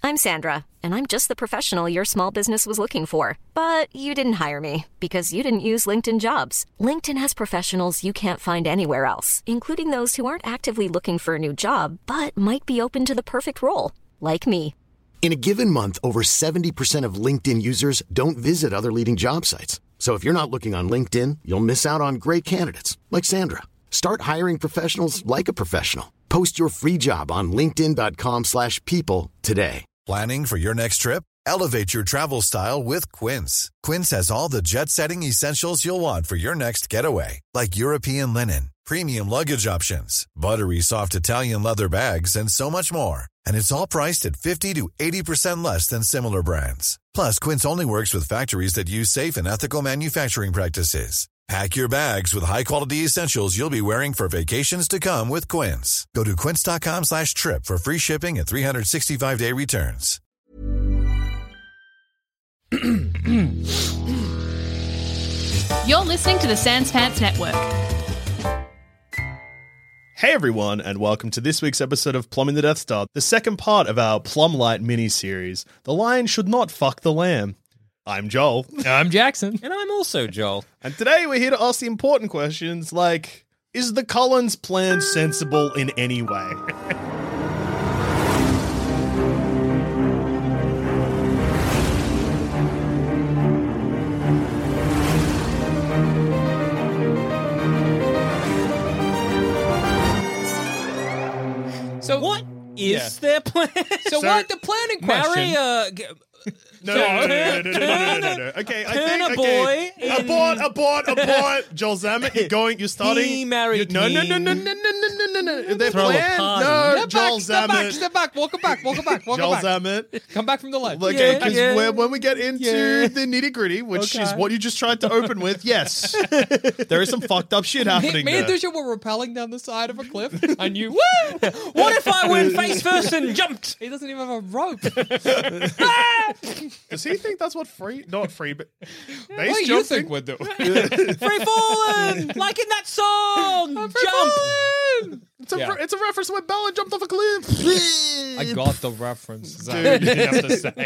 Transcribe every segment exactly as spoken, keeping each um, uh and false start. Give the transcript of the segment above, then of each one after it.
I'm Sandra, and I'm just the professional your small business was looking for. But you didn't hire me because you didn't use LinkedIn Jobs. LinkedIn has professionals you can't find anywhere else, including those who aren't actively looking for a new job, but might be open to the perfect role, like me. In a given month, over seventy percent of LinkedIn users don't visit other leading job sites. So if you're not looking on LinkedIn, you'll miss out on great candidates like Sandra. Start hiring professionals like a professional. Post your free job on linkedin dot com slash people today. Planning for your next trip? Elevate your travel style with Quince. Quince has all the jet-setting essentials you'll want for your next getaway, like European linen, premium luggage options, buttery soft Italian leather bags, and so much more. And it's all priced at fifty to eighty percent less than similar brands. Plus, Quince only works with factories that use safe and ethical manufacturing practices. Pack your bags with high-quality essentials you'll be wearing for vacations to come with Quince. Go to quince.com slash trip for free shipping and three sixty-five day returns. You're listening to the Sans Pants Network. Hey everyone, and welcome to this week's episode of Plumbing the Death Star, the second part of our Plumlight mini-series, The Lion Should Not Fuck the Lamb. I'm Joel. I'm Jackson. And I'm also Joel. And today we're here to ask the important questions like, is the Cullens plan sensible in any way? So What is Yeah. their plan? So, So- what the plan in question? Marry a... g- No, no, no, no, no, no, no, no, no, no. Okay, I turn think, a okay. boy in- Abort, abort, abort. Joel Zammit, you're going, you're starting. He married you, No, no, no, him. no, no, no, no, no, no, no. Their Throw a plan? party. No, Step Joel back, step back, Zammit. step back. Welcome back, welcome back, welcome Joel back. Zammit. Come back from the left. Okay, Yeah, because yeah. when we get into Yeah. the nitty gritty, which is Okay. what you just tried to open with, yes, there is some fucked up shit Me, happening me and there. Dusha were rappelling down the side of a cliff. I knew, woo! What if I went face first and jumped? He doesn't even have a rope. Does he think that's what free, not free, but What base do you jumping? think we're doing? Free falling! Like in that song! Jump! It's a, Yeah. it's a reference to when Bella jumped off a cliff. I got the reference. Zach. Dude, you didn't have to say.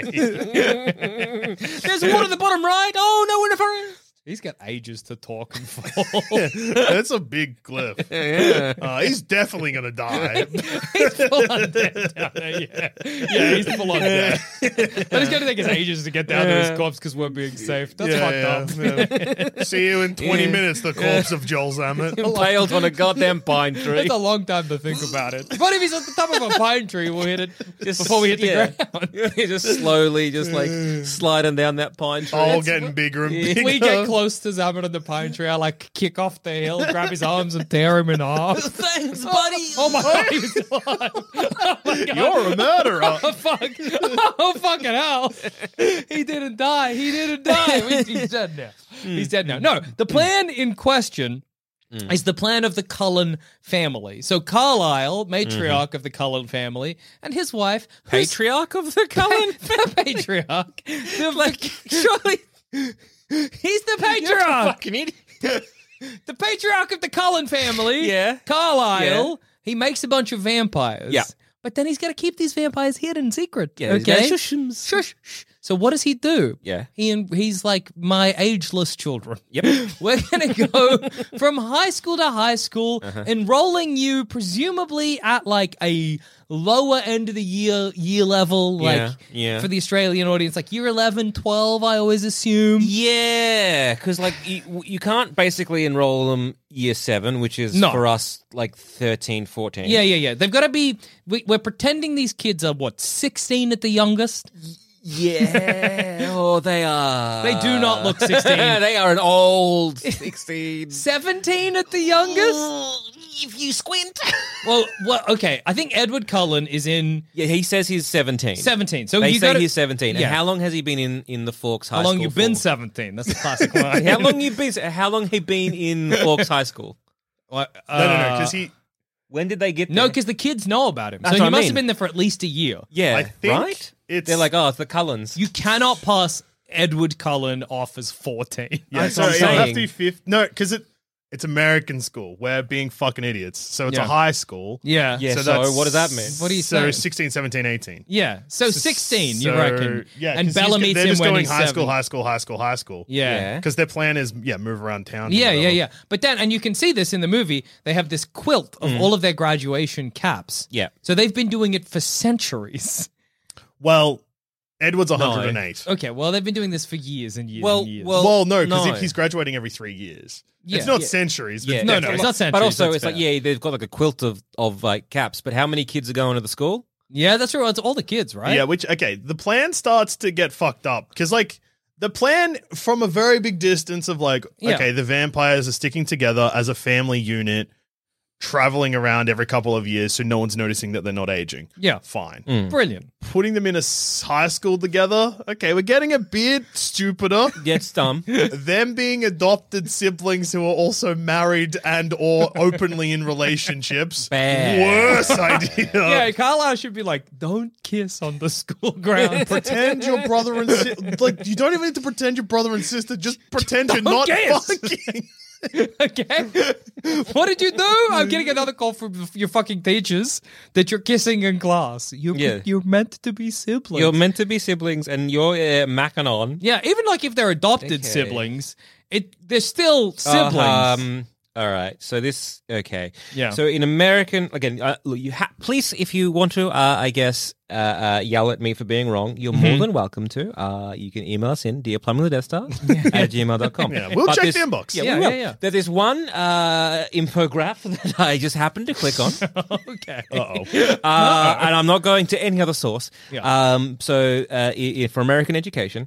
There's water at the bottom right! Oh, no, we're in a forest! He's got ages to talk and fall. That's a big cliff. Uh, he's definitely gonna die. He's full on dead down there, yeah. Yeah, he's full on dead. But he's going to take his ages to get down to his corpse because we're being safe. That's fucked up. yeah. See you in twenty minutes. The corpse of Joel Zammit. Impaled on a goddamn pine tree. That's a long time to think about it. What if he's at the top of a pine tree? We'll hit it Just- before we hit the yeah. ground. just slowly, just like sliding down that pine tree. All getting bigger and bigger. We get close to Zammit on the pine tree. I like kick off the hill, grab his arms, and tear him in half. Thanks, buddy! Oh my god, he's still alive. Oh my god. You're a murderer. Oh fuck! Oh fucking hell! He didn't die. He didn't die. He's- He's dead now. He's dead now. No, the plan in question is the plan of the Cullen family. So Carlisle, matriarch of the Cullen family, and his wife, who's- Patriarch of the Cullen the patriarch. family. Like, surely... He's the patriarch. Fucking idiot. The patriarch of the Cullen family. Yeah. Carlisle. Yeah. He makes a bunch of vampires. Yeah. But then he's got to keep these vampires hidden secret. Yeah, he's okay. gotta shush 'em. Shush. Shh. So what does he do? Yeah. He and he's like my ageless children. Yep. We're gonna go from high school to high school, Uh-huh. enrolling you presumably at like a lower end of the year year level, like Yeah, yeah. for the Australian audience, like year eleven, twelve, I always assume. Yeah, because like you, you can't basically enroll them year seven, which is No. for us like thirteen, fourteen. Yeah, yeah, yeah. They've got to be. We, we're pretending these kids are what, sixteen at the youngest. Yeah. Oh, they are. They do not look sixteen. They are an old sixteen. seventeen at the youngest. If you squint. Well, well, okay. I think Edward Cullen is in Yeah, he says he's seventeen. seventeen. So They you say gotta, he's seventeen. Yeah. And how long has he been in, in the Forks High How School long you been for? seventeen? That's a classic one. How long you been? How long he been in Forks High School? What, No, no, no, uh, because he. When did they get there? No, because the kids know about him. That's so what he I must mean. have been there for at least a year. yeah, I think right. it's. They're like, oh, it's the Cullens. You cannot pass Edward Cullen off as fourteen. Yeah, That's so what I'm it'll have saying. to be fifth. No, because it. It's American school. We're being fucking idiots. So it's Yeah. a high school. Yeah. Yeah, so, that's- what does that mean? What do you So say? sixteen, seventeen, eighteen. Yeah. So sixteen, you So, reckon? Yeah. And 'cause Bella he's- meets they're him just when going he's high seven. school, high school, high school, high school. Yeah. Yeah. Because their plan is, yeah, move around town. Yeah, or yeah, whatever. yeah. But then, and you can see this in the movie, they have this quilt of all of their graduation caps. Yeah. So they've been doing it for centuries. Well, Edward's one hundred eight. Okay, well, they've been doing this for years and years Well, and years. well, Well, no, because no. he's graduating every three years. Yeah. it's not Yeah. centuries. But Yeah. no, no, definitely. it's not centuries. But also, that's it's like, fair. yeah, they've got like a quilt of, of like caps, but how many kids are going to the school? Yeah, that's right. It's all the kids, right? Yeah, which, okay, the plan starts to get fucked up. Because, like, the plan from a very big distance of, like, Yeah. okay, the vampires are sticking together as a family unit, traveling around every couple of years so no one's noticing that they're not aging. Yeah. Fine. Brilliant. Putting them in a s- high school together, okay, we're getting a bit stupider. Yeah, it's dumb. Them being adopted siblings who are also married and or openly in relationships. Bad. Worse idea. Yeah, Carlisle should be like, don't kiss on the school ground. Pretend your brother and sister. Like, you don't even need to pretend your brother and sister. Just pretend you're Don't not kiss. fucking. Okay. What did you do? I'm getting another call from your fucking teachers that you're kissing in class. You're, Yeah. you're meant to be siblings. You're meant to be siblings, and you're uh, macking on. yeah, even like if they're adopted Okay. siblings, it they're still siblings. Uh, um, all right. So this, okay. Yeah. So in American, again, uh, look, you ha- please, if you want to, uh, I guess, uh, uh, yell at me for being wrong, you're Mm-hmm. more than welcome to. Uh, you can email us in, dear plumbing the Death Star at gmail dot com. Yeah, we'll But check this- the inbox. Yeah, Yeah, we will. yeah, yeah. There's this one uh, infograph that I just happened to click on. Okay. Uh-oh. Uh, and I'm not going to any other source. Yeah. Um, so uh, i- i- for American education,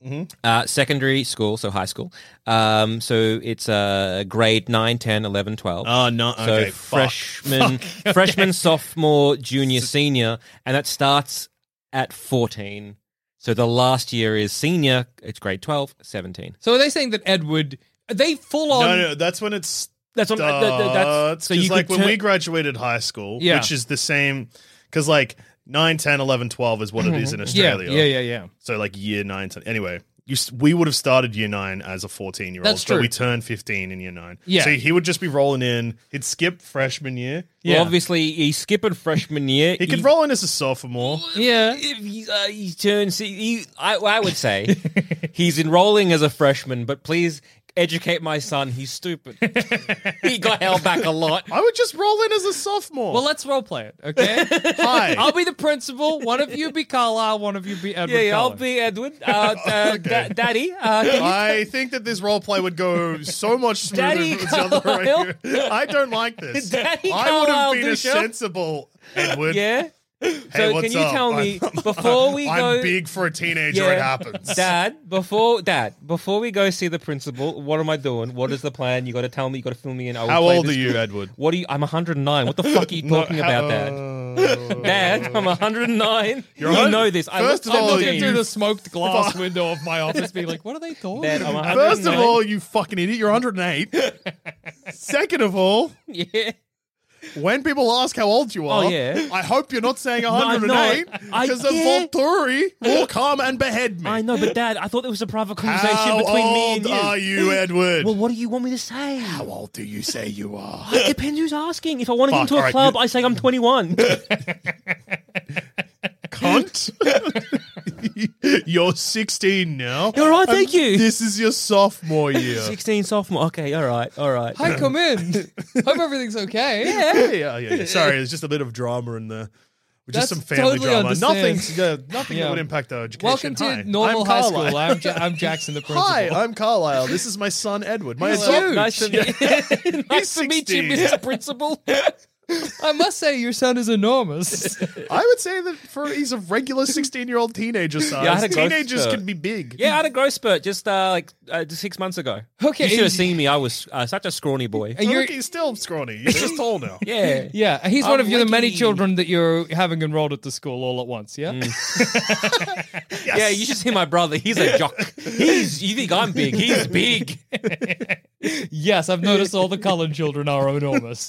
uh, secondary school, so high school. Um, so it's uh, grade nine, ten, eleven, twelve. Oh, no. So Okay. fuck. freshman, freshman, sophomore, junior, senior, and that starts at fourteen. So the last year is senior. It's grade twelve, seventeen. So are they saying that Edward, are they full on? No, no, that's when it's. That's what. that- that- that's That's so you like could when turn- we graduated high school, Yeah. which is the same. Because, like, nine, ten, eleven, twelve is what it is in Yeah, Australia. yeah, yeah, yeah. So, like, year nine, ten. Anyway, you, s- we would have started year nine as a fourteen-year-old. That's So true. we turned fifteen in year nine. Yeah. So he would just be rolling in. He'd skip freshman year. Yeah. Well, obviously, he's skipping freshman year. He could roll in as a sophomore. Yeah. If he, uh, he turns, he, he, I, I would say he's enrolling as a freshman, but please educate my son. He's stupid. He got held back a lot. I would just roll in as a sophomore. Well, let's role play it, okay? Hi. I'll be the principal. One of you be Carlisle. One of you be Edward. Yeah, yeah, I'll Cullen. be Edward. Uh, uh, da- Daddy, uh, can you I think that this role play would go so much smoother Daddy if it was the other way. Carlisle. I don't like this. Daddy I would have Carlisle been a Dusha. sensible Edward. Yeah. Hey, so what's can you up? tell me I'm- before we I'm go? big for a teenager. Yeah. It happens. Dad, before Dad, before we go see the principal, what am I doing? What is the plan? You got to tell me. You got to fill me in. I will How play old are this- you, Edward? What are you? I'm one hundred nine. What the fuck are you talking how- about, Dad? Dad, I'm one hundred nine. You're You hun- know this. I First look of all, I'm seventeen. looking you- through the smoked glass window of my office, being like, "What are they talking Dad, I'm about?" one First of hundred nine. all, you fucking idiot, you're one hundred eight. Second of all, Yeah. when people ask how old you are, Oh, yeah. I hope you're not saying I'm one hundred eight not. I- because the yeah. Volturi will come and behead me. I know, but Dad, I thought it was a private conversation How between me old and you. are you, Edward? Well, what do you want me to say? How old do you say you are? It depends who's asking. If I want to get Fuck, into a alright, club, you- I say I'm twenty-one. Cunt. You're sixteen now. All right, thank And you. This is your sophomore year. sixteen sophomore. Okay, all right, all right. Hi, come in. Hope everything's okay. Yeah, yeah, yeah, yeah. Sorry, there's just a bit of drama in the. Just That's some family totally drama. understand. Nothing, yeah, nothing Yeah. that would impact our education. Welcome to Hi, normal I'm high Carlisle. school. I'm, ja- I'm Jackson, the principal. Hi, I'm Carlisle. This is my son Edward. My Hello. adult. Nice to meet, He's nice to meet you, sixteen. Mister Principal. I must say, your son is enormous. I would say that for he's a regular sixteen-year-old teenager size. Yeah, I had a growth Teenagers spurt. can be big. Yeah, I had a growth spurt just uh, like uh, just six months ago. Okay, you should have and- seen me. I was uh, such a scrawny boy. And Well, you're, look, he's still scrawny. He's just tall now. Yeah, yeah, he's I'm one of you, the many lanky. children that you're having enrolled at the school all at once, yeah? yeah. You should see my brother. He's a jock. He's. You think I'm big? He's big. Yes, I've noticed all the Cullen children are enormous.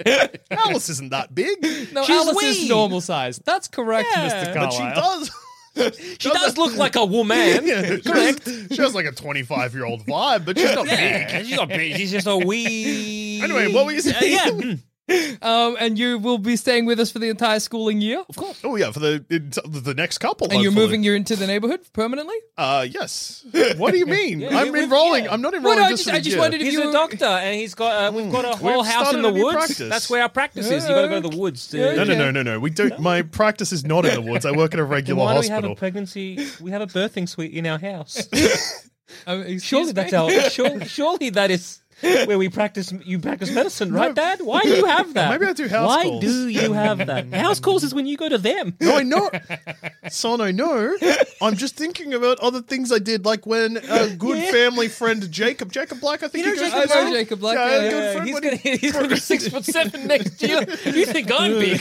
Alice isn't that big. No, She's Alice wee. is normal size. That's correct, Yeah. Mister But But Carlisle. she does. She does look like a woman. Yeah, correct. She has like a twenty-five-year-old vibe, but she's not big. Yeah, she's not big. She's just a wee. Anyway, what were you saying? Yeah. mm. Um, and you will be staying with us for the entire schooling year, of course. Oh yeah, for the the next couple. And you're hopefully. moving you into the neighborhood permanently? Uh, yes. What do you mean? Yeah, I'm we- enrolling. yeah. I'm not Well, enrolling no, I just, just, for the I just year. wondered if He's you a were... doctor, and he's got uh, we've got a We've whole house started in the a new woods. practice. That's where our practice is. You got to go to the woods. To, Yeah, No, no, okay. no, no, no. We don't. My practice is not in the woods. I work at a Then regular why do we have hospital. a pregnancy? We have a birthing suite in our house. Um, excuse Surely me? that's our. Surely, surely that is where we practice. You practice medicine, right, Dad? Why do you have that? Maybe I do house Why calls. do you have that? House calls is when you go to them. No, I know. Son, I know. I'm just thinking about other things I did, like when a good Yeah. family friend Jacob, Jacob Black, I think You he know goes Jacob to I know school. Jacob Black, Yeah, yeah, a yeah. good friend He's when gonna, he- he's gonna be six foot seven next year. You think I'm big?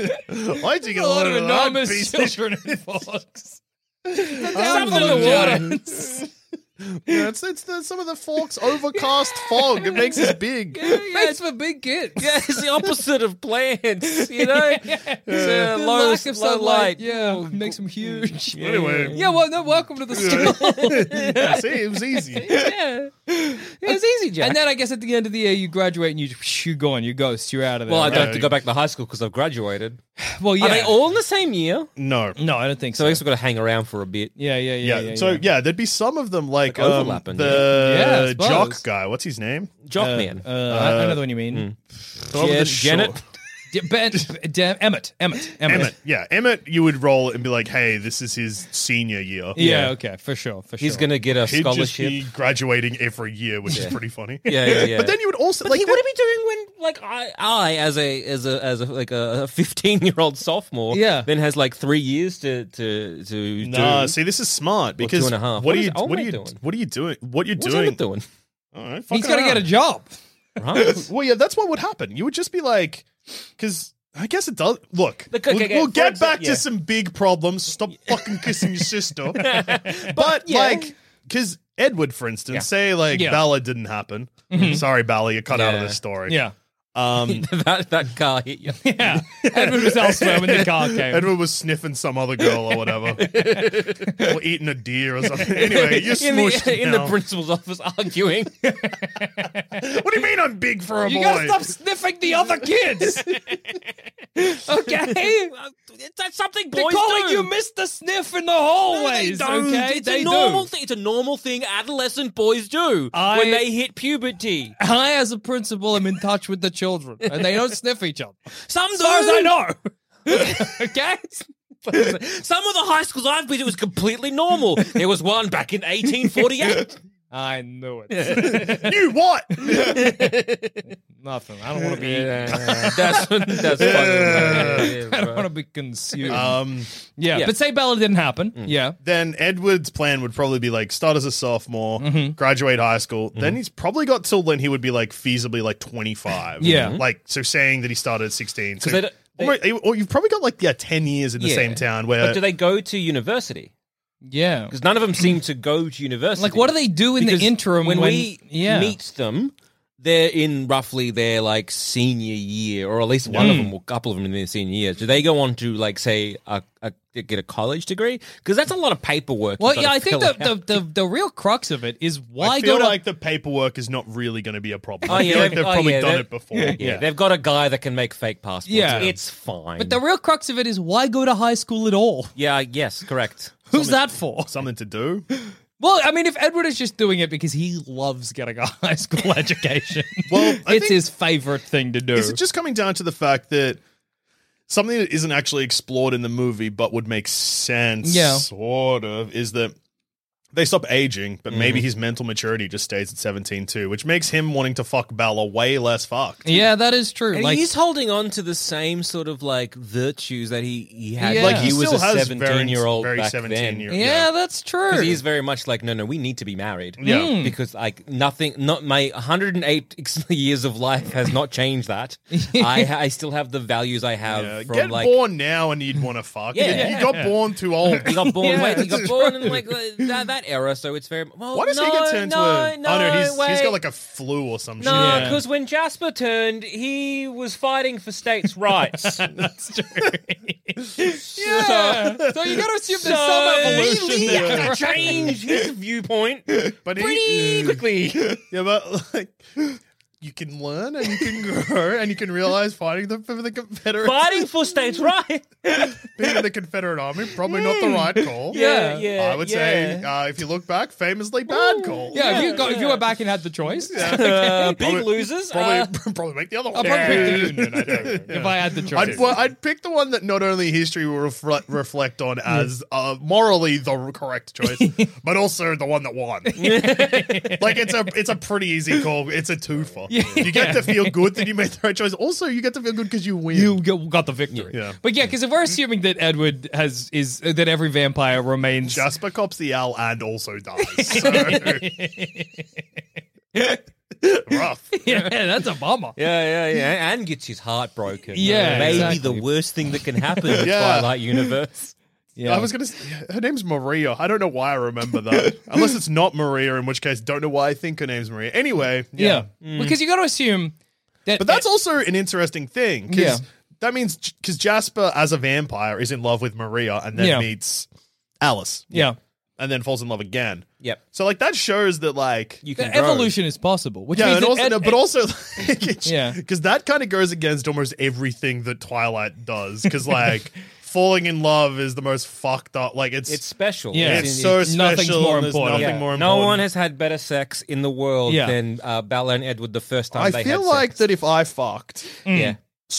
I think A lot of that enormous piece of- children in Forks. Some in the water. Yeah, it's, it's the, some of the Forks overcast fog. It makes us big. Makes for big kids. Yeah, it's the opposite of plants, you know? It's a The low, lack of low sunlight, light. yeah, makes them huge. Yeah, Anyway, well, no, welcome to the school. yeah, see, it was easy. Yeah. Yeah, it's easy, Jack. And then I guess at the end of the year, you graduate and you you gone, you ghost, you're out of there. well, I don't right? have to go back to high school because I've graduated. Well, yeah. Are they all in the same year? No. No, I don't think So so. I guess we've got to hang around for a bit. Yeah, yeah, yeah. Yeah, yeah so yeah. yeah, there'd be some of them like, Like um, overlapping, the yeah. Yeah, I suppose. jock guy. What's his name? Jockman. Uh, uh, I, I know the one you mean. The one with the Jen- short- Janet. Yeah, ben, Dan, Emmett, Emmett, Emmett. Emmett. Yeah, Emmett. You would roll and be like, "Hey, this is his senior year." Yeah, okay, for sure, for sure. He's going to get a He'd just scholarship. be graduating every year, which is pretty funny. Yeah, yeah, yeah. But then you would also But like he that- would be doing when, like, I, I as a as a as a like a fifteen-year-old sophomore, Yeah. then has like three years to to to Nah, do. see, this is smart Or because two and a half. what, What are is you? old What are mate you? doing? What are you doing? What you're What's doing? Emmett doing? All right, He's fucking got to get a around. job. Right. Well, yeah, that's what would happen. You would just be like, because I guess it does. Look, Look, okay, we'll, okay, we'll for get exa- back yeah. to some big problems. Stop fucking kissing your sister. But yeah. like, because Edward, for instance, Yeah. say like Yeah. Bella didn't happen. Sorry, Bella, you're cut out of Yeah. this story. Yeah, Um, that that car hit you. yeah. Edward was elsewhere when the car came. Edward was sniffing some other girl or whatever, or eating a deer or something. Anyway, you're in smushed the, in the now. principal's office arguing. What do you mean I'm big for a You boy? gotta stop sniffing the other kids. Okay, That's something they're boys calling do. you Mister Sniff in the hallways. No, they don't. Okay, It's they a normal do. thing. It's a normal thing adolescent boys do I- when they hit puberty. I, as a principal, am in touch with the children, and they don't sniff each other. Some As far as I know. Okay. Some of the high schools I've been to was completely normal. There was one back in eighteen forty-eight. I knew it. You what? Nothing. I don't want to be. that's that's funny. I don't want to be consumed. um, yeah, yeah. but say Bella didn't happen. Yeah. then Edward's plan would probably be like start as a sophomore, Mm-hmm. graduate high school. Then he's probably got till when he would be like feasibly like twenty-five. Yeah. like so saying that he started at sixteen. So they don't- they- almost- or you've probably got like yeah ten years in the Yeah. same town where But do they go to university? Yeah. Because none of them seem to go to university. Like, what do they do in Because the interim when, when, we yeah. meet them? They're in roughly their like senior year, or at least one of them, or a couple of them in their senior year. Do they go on to like say a, a get a college degree? Because that's a lot of paperwork. Well, you've yeah, gotta I think fill the, out. the, the, the real crux of it is why I feel go to like the paperwork is not really going to be a problem. Oh, I feel yeah, like they've oh, probably yeah, done they're- it before. yeah, Yeah. they've got a guy that can make fake passports. Yeah. It's fine. But the real crux of it is why go to high school at all? yeah, yes, correct. Who's that for? Something to do. Well, I mean, if Edward is just doing it because he loves getting a high school education, Well, I it's think- his favorite thing to do. Is it just coming down to the fact that something that isn't actually explored in the movie but would make sense, Yeah. sort of, is that they stop aging, but Mm-hmm. maybe his mental maturity just stays at seventeen too, which makes him wanting to fuck Bella way less fucked. Yeah, that is true. And like, he's holding on to the same sort of like virtues that he, he had. Yeah. Like Like, he, he was still a has seventeen year old very back seventeen then. year- yeah, yeah. that's true. Because he's very much like, no, no, we need to be married. Yeah. Mm. Because like nothing, not my one hundred eight years of life has not changed that. I I still have the values I have Yeah, from get like. born now and you'd want to fuck. Yeah. You, you got born too old. He got born. Yeah, wait, he that's got born in like uh, that, that era, so it's very. Well, Why does no, he get turned no, to a... No, oh, no, he's, wait. he's got like a flu or some No, shit. Yeah. because when Jasper turned, he was fighting for states' rights. That's true. yeah. So you got to assume there's some evolution he, he there. had to change his viewpoint But he- pretty quickly. Yeah, but like... You can learn and you can grow and you can realize fighting the, for the Confederate Fighting for states' rights. being in the Confederate Army, probably not the right call. Yeah, yeah. I would yeah. say, uh, if you look back, famously bad call. Yeah, if you got if you were back and had the choice, Uh, big Probably- losers. Probably, uh, probably make the other I'll one. probably pick the Union. I don't know, if I had the choice. I'd, well, I'd pick the one that not only history will reflect, reflect on as uh, morally the correct choice, but also the one that won. Like it's a it's a pretty easy call. It's a twofer. You get to feel good that you made the right choice. Also, you get to feel good because you win. You g- got the victory. Yeah. But yeah, because if we're assuming that Edward has is uh, that every vampire remains Jasper cops the owl and also dies. So. Rough. yeah, that's a bummer. Yeah, yeah, yeah. And gets his heart broken. Yeah, Maybe exactly. the worst thing that can happen in the Yeah. Twilight universe. Yeah. I was gonna. Say, her name's Maria. I don't know why I remember that. Unless it's not Maria, in which case, don't know why I think her name's Maria. Anyway, yeah, yeah. because you got to assume that. But that's also an interesting thing. 'Cause Yeah. that means because Jasper, as a vampire, is in love with Maria and then Yeah. meets Alice. yeah, And then falls in love again. Yep. So, like, that shows that, like, You the can grow. evolution is possible. Which yeah, means and that also, Ed- no, but also, like, Yeah. because that kind of goes against almost everything that Twilight does. Because, like, falling in love is the most fucked up. Like, it's It's special. Yeah. it's in- so it's- nothing's special. more and there's important. Nothing Yeah. more No important. one has had better sex in the world Yeah. than uh, Bella and Edward the first time I they feel had like sex. that if I fucked Yeah.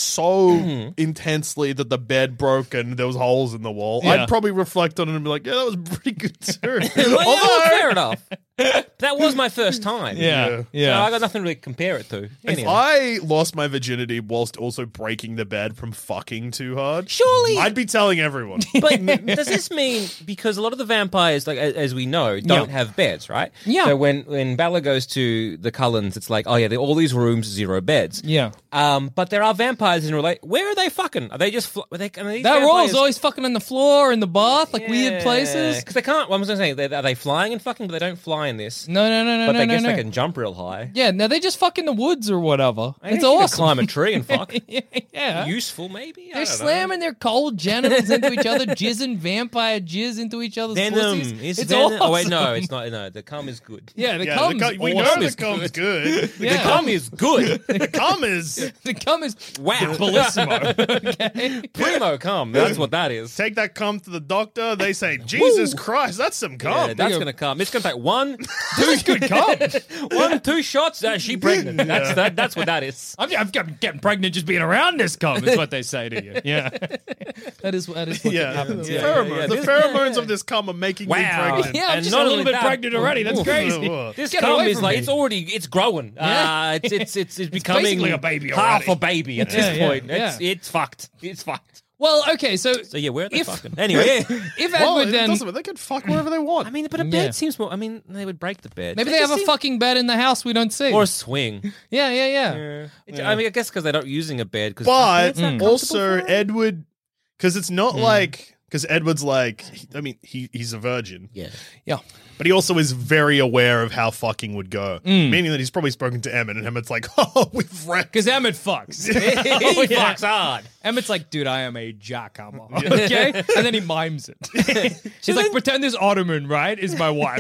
so Mm-hmm. intensely that the bed broke and there was holes in the wall, Yeah. I'd probably reflect on it and be like, yeah, that was pretty good too. Well, yeah, Although, fair enough. That was my first time. yeah, Yeah. yeah. So I got nothing to really compare it to. if Anyway. I lost my virginity whilst also breaking the bed from fucking too hard, Surely- I'd be telling everyone. But does this mean, because a lot of the vampires, like a- as we know, don't Yeah. have beds, right? Yeah. So when, when Bella goes to the Cullens, it's like, oh yeah, there are all these rooms, zero beds. Yeah. Um, but there are vampires in relate. Where are they fucking? Are they just? Fl- are they? Are these That vampires- rule's always fucking on the floor, in the bath, like weird places. Because they can't. Well, I was going to say, they, are they flying and fucking? But they don't fly in this. No, no, no, no, but no, they no, guess no. they can jump real high. Yeah, no, they just fuck in the woods or whatever. I It's guess you could awesome. climb a tree and fuck. yeah. Useful, maybe. I They're don't know. slamming their cold genitals into each other, jizzing vampire jizz into each other's Venom. pussies. It's, It's venom. awesome. Oh wait, no, it's not. No, the cum is good. Yeah, the yeah, cum's the cum, we know awesome. the cum's good. Yeah. The cum is good. The cum is The cum is Wow. bellissimo. Okay? Primo cum. That's what that is. take that cum to the doctor. They say, Jesus Christ, that's some cum. Yeah, that's go. gonna come. It's gonna take one, This is good cum. one, two shots. Uh, she pregnant. That's that. That's what that is. I'm, I'm getting pregnant just being around this cum, is what they say to you. Yeah. That is, that is what yeah, happens. the Yeah. pheromones, yeah, the this- pheromones yeah. of this cum are making me Wow. pregnant. Yeah, I'm And just not a little only bit that- pregnant already. That's Oof. crazy. This Get cum away is from like me. it's already it's growing. Yeah. Uh, it's it's it's, it's becoming basically a baby half already. a baby at Yeah, this yeah, point. It's yeah. it's fucked. It's fucked. Well, okay, so So yeah, where are they If- fucking? Anyway, if Well, Edward it then doesn't, they can fuck wherever they want. I mean, but a bed Yeah. seems more. I mean, they would break the bed. maybe It they have just a seems- fucking bed in the house we don't see. or a swing. yeah, yeah, yeah. It's- I mean, I guess because they're not using a bed. Cause but not also comfortable for it? Edward, because it's not like because Edward's like, I mean, he he's a virgin, yeah. Yeah. but he also is very aware of how fucking would go, meaning that he's probably spoken to Emmett, and Emmett's like, oh, we've wrecked. Because Emmett fucks. he Oh, yeah. fucks hard. Emmett's like, dude, I am a jackhammer. Okay? And then he mimes it. She's like, pretend this ottoman, right, is my wife.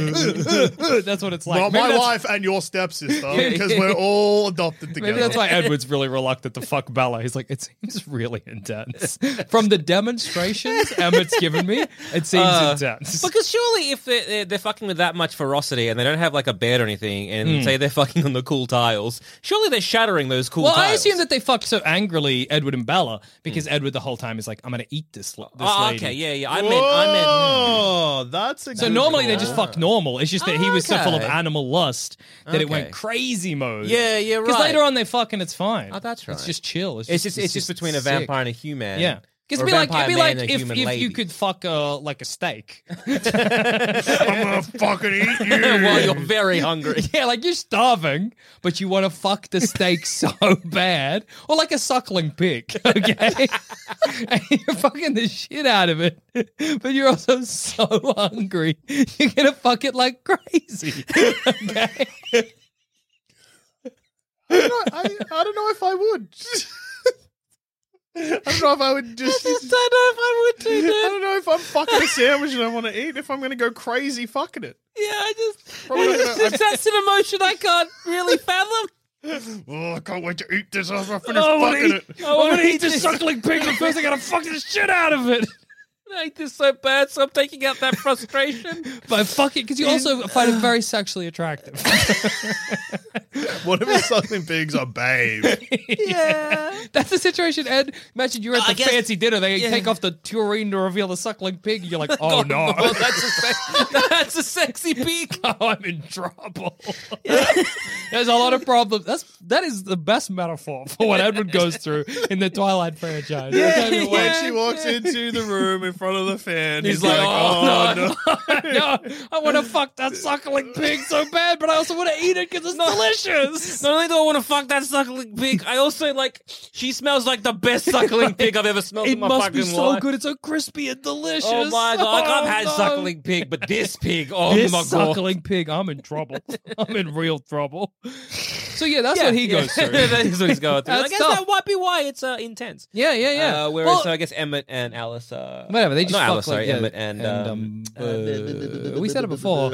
That's what it's like. Well, Maybe my that's- wife and your stepsister, because we're all adopted together. Maybe that's why Edward's really reluctant to fuck Bella. He's like, it seems really intense. From the demonstrations Emmett's given me, it seems Uh, intense. Because surely if they're, they're, they're fucking with that much ferocity and they don't have like a bed or anything and say they're fucking on the cool tiles, surely they're shattering those cool Well, tiles. I assume that they fucked so angrily, Edward and Bella, because Edward the whole time is like, I'm going to eat this, this Oh, lady. okay, yeah, yeah. I meant, I meant. Oh, that's a So good normally call. they just fuck normal. It's just that he was so full of Okay. animal lust that it went Okay. crazy mode. Yeah, yeah, Because right. later on they fuck and it's fine. Oh, that's It's right. just chill. It's It's just, just it's just between a sick. vampire and a human. Yeah. Because Or it'd a be like, it'd vampire be man like and a if, human if you lady. could fuck a, like a steak. I'm gonna fucking eat you. While you're very hungry. Yeah, like you're starving, but you want to fuck the steak so bad. Or like a suckling pig, okay? And you're fucking the shit out of it, but you're also so hungry. You're going to fuck it like crazy, okay? I, don't know, I, I don't know if I would. I don't know if I would just. I don't know if I would do I that. don't know if I'm fucking a sandwich and I want to eat. If I'm going to go crazy fucking it. Yeah, I just Probably not gonna- that's an emotion I can't really fathom. Oh, I can't wait to eat this after I finish I wanna fucking eat- it. I want to eat this suckling pig, but first I got to fuck the shit out of it. I hate this so bad, so I'm taking out that frustration. But fuck it, because you also find it very sexually attractive. What if a suckling pig's a babe? Yeah. That's the situation, Ed. Imagine you're at I the guess- fancy dinner. They yeah. take off the tureen to reveal the suckling pig. And you're like, oh, no. Oh, that's a sex- that's a sexy pig. Oh, I'm in trouble. There's a lot of problems. That's that is the best metaphor for what Edward goes through in the Twilight franchise. Okay, When wait. she walks into the room in front of the fan, he's, He's like, like, oh, no. no, I want to fuck that suckling pig so bad, but I also want to eat it because it's delicious. Not only do I want to fuck that suckling pig, I also like. She smells like the best suckling pig I've ever smelled It in my must fucking be so life. good. It's so crispy and delicious. Oh my god! Like, I've had Oh, no. suckling pig, but this pig, oh This my god! suckling pig, I'm in trouble. I'm in real trouble. So yeah, that's what he goes through. That is what he's going through. I That's guess tough. that might be why it's uh, intense. Yeah, yeah, yeah. Uh, whereas, Well, so I guess Emmett and Alice, uh, whatever, they just not fuck Alice, like, sorry, yeah, Emmett and, um, uh, we said it before.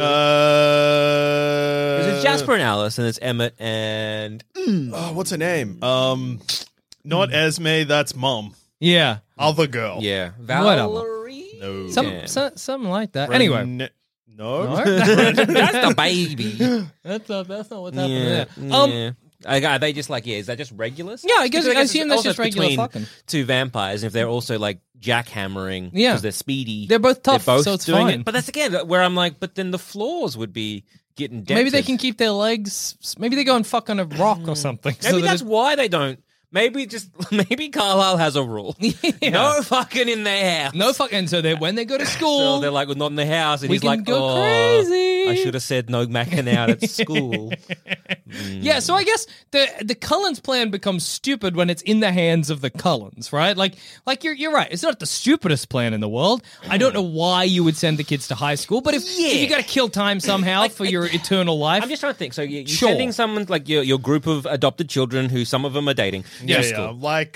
Uh, Is it Jasper and Alice, and it's Emmett and Oh, what's her name? Um, not Esme. That's mom. Yeah, Other girl. yeah, Whatever. Valerie. No. some, Yeah. so, something like that. Anyway, Rene- no. No? That's the baby. that's not that's not what's happening Yeah, there. Um, yeah. I- Are they just like, yeah, is that just regulars? Yeah, I guess- Because I it's assume that's also just regular between fucking. two vampires. And if they're also like jackhammering, Yeah. because they're speedy, They're both tough, both so it's doing fine. It. But that's again where I'm like, but then the floors would be getting dented. maybe they can keep their legs. Maybe they go and fuck on a rock or something. so Maybe that that's it- why they don't. Maybe just maybe Carlisle has a rule. Yeah. No fucking in their house. no fuck. And so they when they go to So school, they're like, well, not in the house, and We he's can like, go oh, crazy. I should have said no macking out at school. yeah. So I guess the the Cullens plan becomes stupid when it's in the hands of the Cullens, right? Like like you're you're right. It's not the stupidest plan in the world. I don't know why you would send the kids to high school, but if, Yeah. if you got to kill time somehow for your eternal life, I'm just trying to think. So you- you're Sure. sending someone like your your group of adopted children, who some of them are dating, Yeah, to yeah. school. Like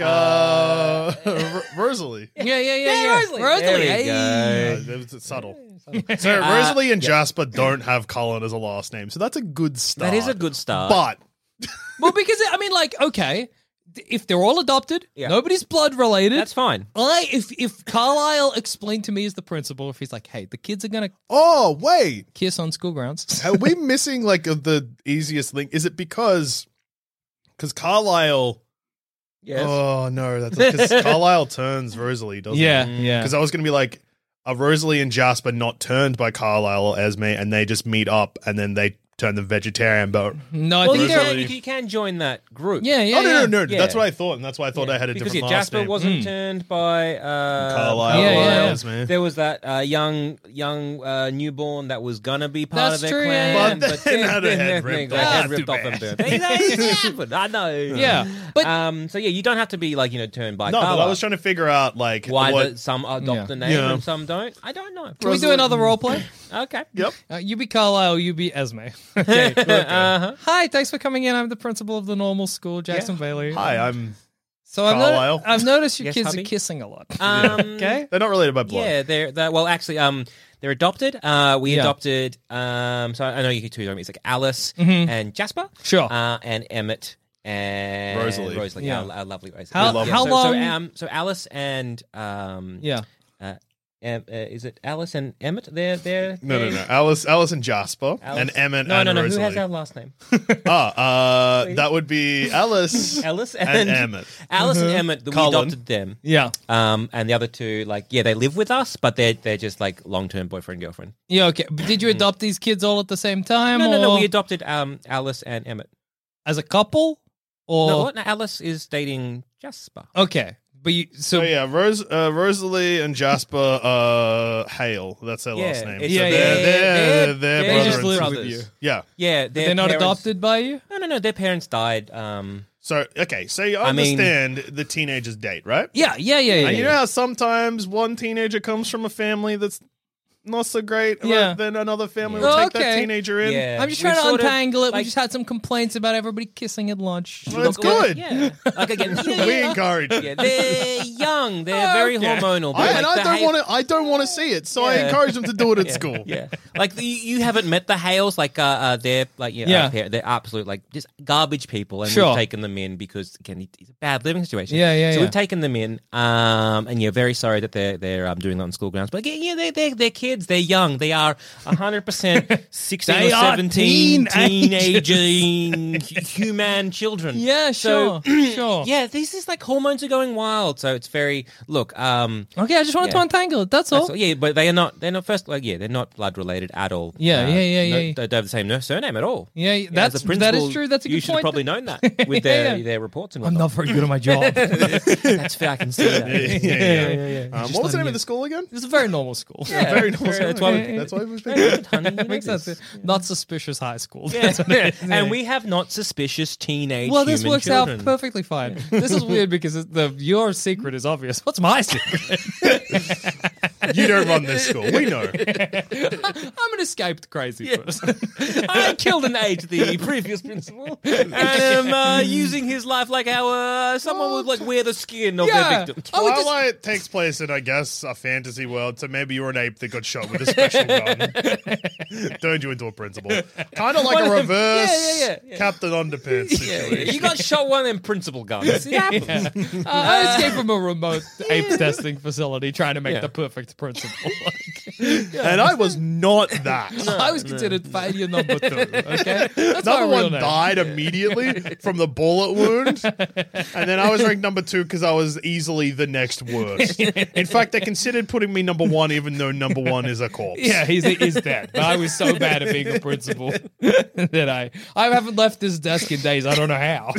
uh, R- Rosalie. yeah, yeah, yeah, Yeah, yeah. Rosalie. Rosalie, There we hey. go. Uh, it was subtle. So Rosalie and Jasper don't have Cullen as a last name, so that's a good start. That is a good start. But Well, because I mean, like, okay, if they're all adopted, Yeah. nobody's blood related. That's fine. I if if Carlisle explained to me as the principal, if he's like, hey, the kids are gonna oh wait, kiss on school grounds. are we missing like a, the easiest link? Is it because because Carlisle? Yes. Oh no, that's because Carlisle turns Rosalie, doesn't yeah, he? yeah. Because I was going to be like, are Rosalie and Jasper not turned by Carlisle or Esme, and they just meet up and then they turn them vegetarian? But No, I well, think you they're can, you, you can join that group. yeah, yeah, oh no, yeah. no, no, Yeah. that's what I thought, and that's why I thought I had a because different yeah, last Jasper name. wasn't Mm. turned by uh, Carlisle Yeah, or yeah, yeah. Esme. There was that uh, young young uh, newborn that was gonna be part That's of their true, clan, yeah, yeah. But then had her head ripped their off. head That's ripped too off and bad. burned. It happened, I know. Yeah, but um, so yeah, you don't have to be like you know turned by. No, Carlisle. but I was trying to figure out like why what. the, some adopt Yeah. the name Yeah. and some don't. I don't know. can we do another role play? Okay. Yep. Uh, you be Carlisle, you be Esme. Okay. Uh-huh. Hi, thanks for coming in. I'm the principal of the normal school, Jackson Bailey. Hi, I'm. So I've, Carlisle. no- I've noticed your Yes, kids hubby? are kissing a lot. Um, okay. They're not related by blood. Yeah, they're, they're well, actually, um, they're adopted. Uh, we Yeah. adopted. Um, so I know you two don't mean it's like Alice Mhm. and Jasper. Sure. Uh, and Emmett and Rosalie. Rosalie, Yeah. our, our lovely Rosalie. How- love how so, long- So, um, so Alice and um, Yeah. uh, Em- uh, is it Alice and Emmett? They're they're No, no, they- no. Alice, Alice and Jasper, Alice- and Emmett No, and no, no. Rosalie. Who has our last name? Ah, uh, that would be Alice, Alice and, and Emmett. Alice and Emmett. We Colin. adopted them. Yeah. Um, and the other two, like, yeah, they live with us, but they're they're just like long term boyfriend girlfriend. Yeah, okay. But did you adopt these kids all at the same time? No, no, no. or We adopted um Alice and Emmett. as a couple? Or No, what? No, Alice is dating Jasper. okay. But you, so So yeah, Rose, uh, Rosalie and Jasper uh, Hale. That's their Yeah, last name. it's- So Yeah, they're, yeah, they're, yeah. they're, They're they brother just and live sister. with you. Yeah. Yeah, their They're not parents- adopted by you? No, no, no. Their parents died. Um, So okay, so you I mean- understand the teenagers date, right? Yeah, yeah, yeah, yeah. And you yeah. know how sometimes one teenager comes from a family that's not so great, Yeah. then another family Yeah. will Oh, take that okay. teenager in. yeah, I'm just We've trying to sort of, untangle it. like- We just had some complaints about everybody kissing at lunch. Well, that's Look, good. Yeah, like again, yeah, We yeah. encourage it. Yeah, they're young. They're Oh, very okay. hormonal. But I, like and I the don't Hale- want to. I don't want to see it, so I Yeah. encourage them to do it at school. Yeah, like the, you haven't met the Hales. Like uh, uh they're like you know, Yeah. uh, they're, they're absolute like just garbage people, and Sure. we've taken them in because again it's a bad living situation. Yeah, yeah, So yeah. we've taken them in, um, and you're very sorry that they're they're um, doing that on school grounds. But again, yeah, they they they're kids. They're young. They are hundred percent sixteen They or are seventeen teenagers. teenaging human children. Yeah, So, sure, sure. Yeah, this is like hormones are going wild. So it's very look. Um, Okay, I just wanted to Yeah. untangle it. That's all. that's all- yeah, but they are not. They're not first. Like, yeah, they're not blood related at all. Yeah, yeah, yeah, no, yeah. They don't have the same surname at all. Yeah, Yeah, that's as a that is principal, true. That's a good you should point. have probably known that with Yeah, their yeah. their reports and I'm whatnot. not very good at my job. That's fair. I can see that. Yeah, yeah, yeah. Um, what was the name of the school again? It's a very normal school. Yeah, Very normal. very- that's why we- That's why we was picking. Honey, you know Makes this. sense. Not suspicious high school. Yeah. And we have not suspicious teenage. Well, this human works children. out perfectly fine. This is weird because it's the your secret is obvious. What's my secret? You don't run this school. We know. I'm an escaped crazy person. I killed an age the previous principal and am uh, using his life like how uh, someone would like wear the skin of Yeah. their victim. I would just- Twilight takes place in, I guess, a fantasy world. So maybe you're an ape that got shot with a special gun, turned you into a principal. Kind of like a reverse Yeah, yeah, yeah. Captain Underpants situation. You got shot one of them principal guns. It happens. Uh, I escaped from a remote ape testing facility trying to make Yeah. the perfect principal. And I was not that. I was considered failure number two. Okay, that's Number my real one name. died immediately from the bullet wound, and then I was ranked number two because I was easily the next worst. In fact, they considered putting me number one, even though number one is a corpse. Yeah, he's he's dead. But I was so bad at being a principal that I I haven't left this desk in days. I don't know how.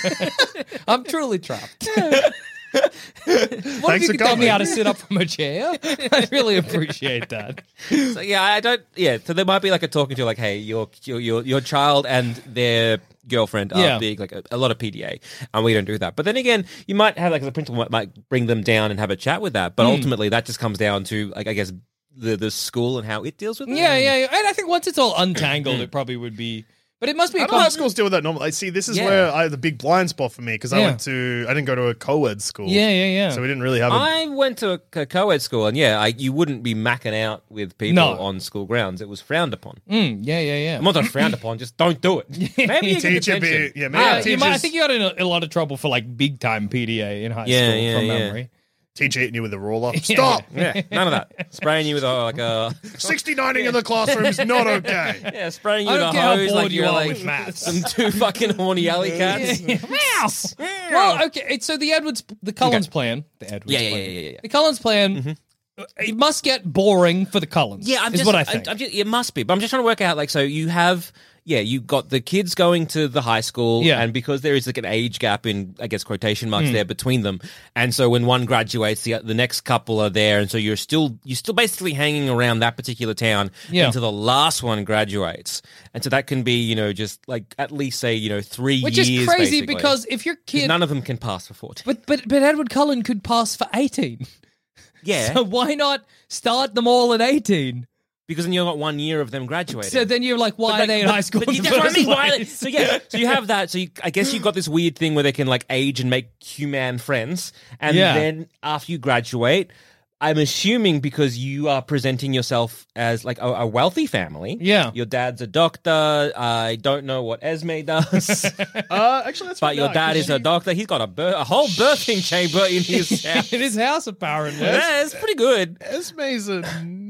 I'm truly trapped. What Thanks if you for could tell me coming. how to sit up from a chair? I'd really appreciate that. So yeah, I don't. Yeah, so there might be like a talking to like, hey, your your your, your child and their girlfriend are Yeah. big, like a, a lot of P D A, and we don't do that. But then again, you might have like the principal might, might bring them down and have a chat with that. But ultimately, that just comes down to like I guess the the school and how it deals with it. Yeah, yeah, yeah. And I think once it's all untangled, it probably would be. But it must be. I A don't know how com- schools deal with that normally. I see. This is Yeah. where I the big blind spot for me because I Yeah. went to I didn't go to a co-ed school. yeah, yeah, yeah. So we didn't really have a I went to a, a co-ed school, and yeah, I, you wouldn't be macking out with people No. on school grounds. It was frowned upon. Mm, yeah, yeah, yeah. I'm not just frowned upon, just don't do it. Maybe you get teacher detention. be yeah, maybe Uh, you teachers, might, I think you got in a, a lot of trouble for like big time P D A in high Yeah, school yeah, from yeah. memory. teacher hitting you with a ruler. Stop. Yeah, none of that. Spraying you with a, like a sixty-nining in the classroom is not okay. yeah, spraying you I with don't a care how hose bored like you you're are like with maths. some two fucking horny alley cats. Mouse. Well, okay. it's- So the Edwards, the Cullens plan, the Edwards Yeah, yeah, plan, yeah, yeah, yeah. the Cullens plan. It must get boring for the Cullens. Yeah, I'm is just, what I I'm- think. I'm just, it must be, but I'm just trying to work out. Like, so you have, yeah, you got the kids going to the high school, Yeah. and because there is like an age gap in, I guess, quotation Hmm. marks there between them, and so when one graduates, the the next couple are there, and so you're still you're still basically hanging around that particular town Yeah. until the last one graduates, and so that can be, you know, just like at least say, you know, three Which years, is crazy basically. because if your 'Cause kid, none of them can pass for fourteen. but but but Edward Cullen could pass for eighteen. Yeah, So why not start them all at eighteen? because then you've got one year of them graduating. So then you're like, why But are like- they in but- high school? But in you- the that's what I first mean. Why are they- place? so yeah, so you have that. So you, I guess you got this weird thing where they can like age and make human friends, and Yeah. then after you graduate, I'm assuming because you are presenting yourself as like a, a wealthy family. Yeah. your dad's a doctor. I don't know what Esme does, Uh, actually, that's but your dad is a doctor. He's got a, bir- a whole birthing chamber in his house. in his house apparently. Yeah, it's pretty good. Esme's a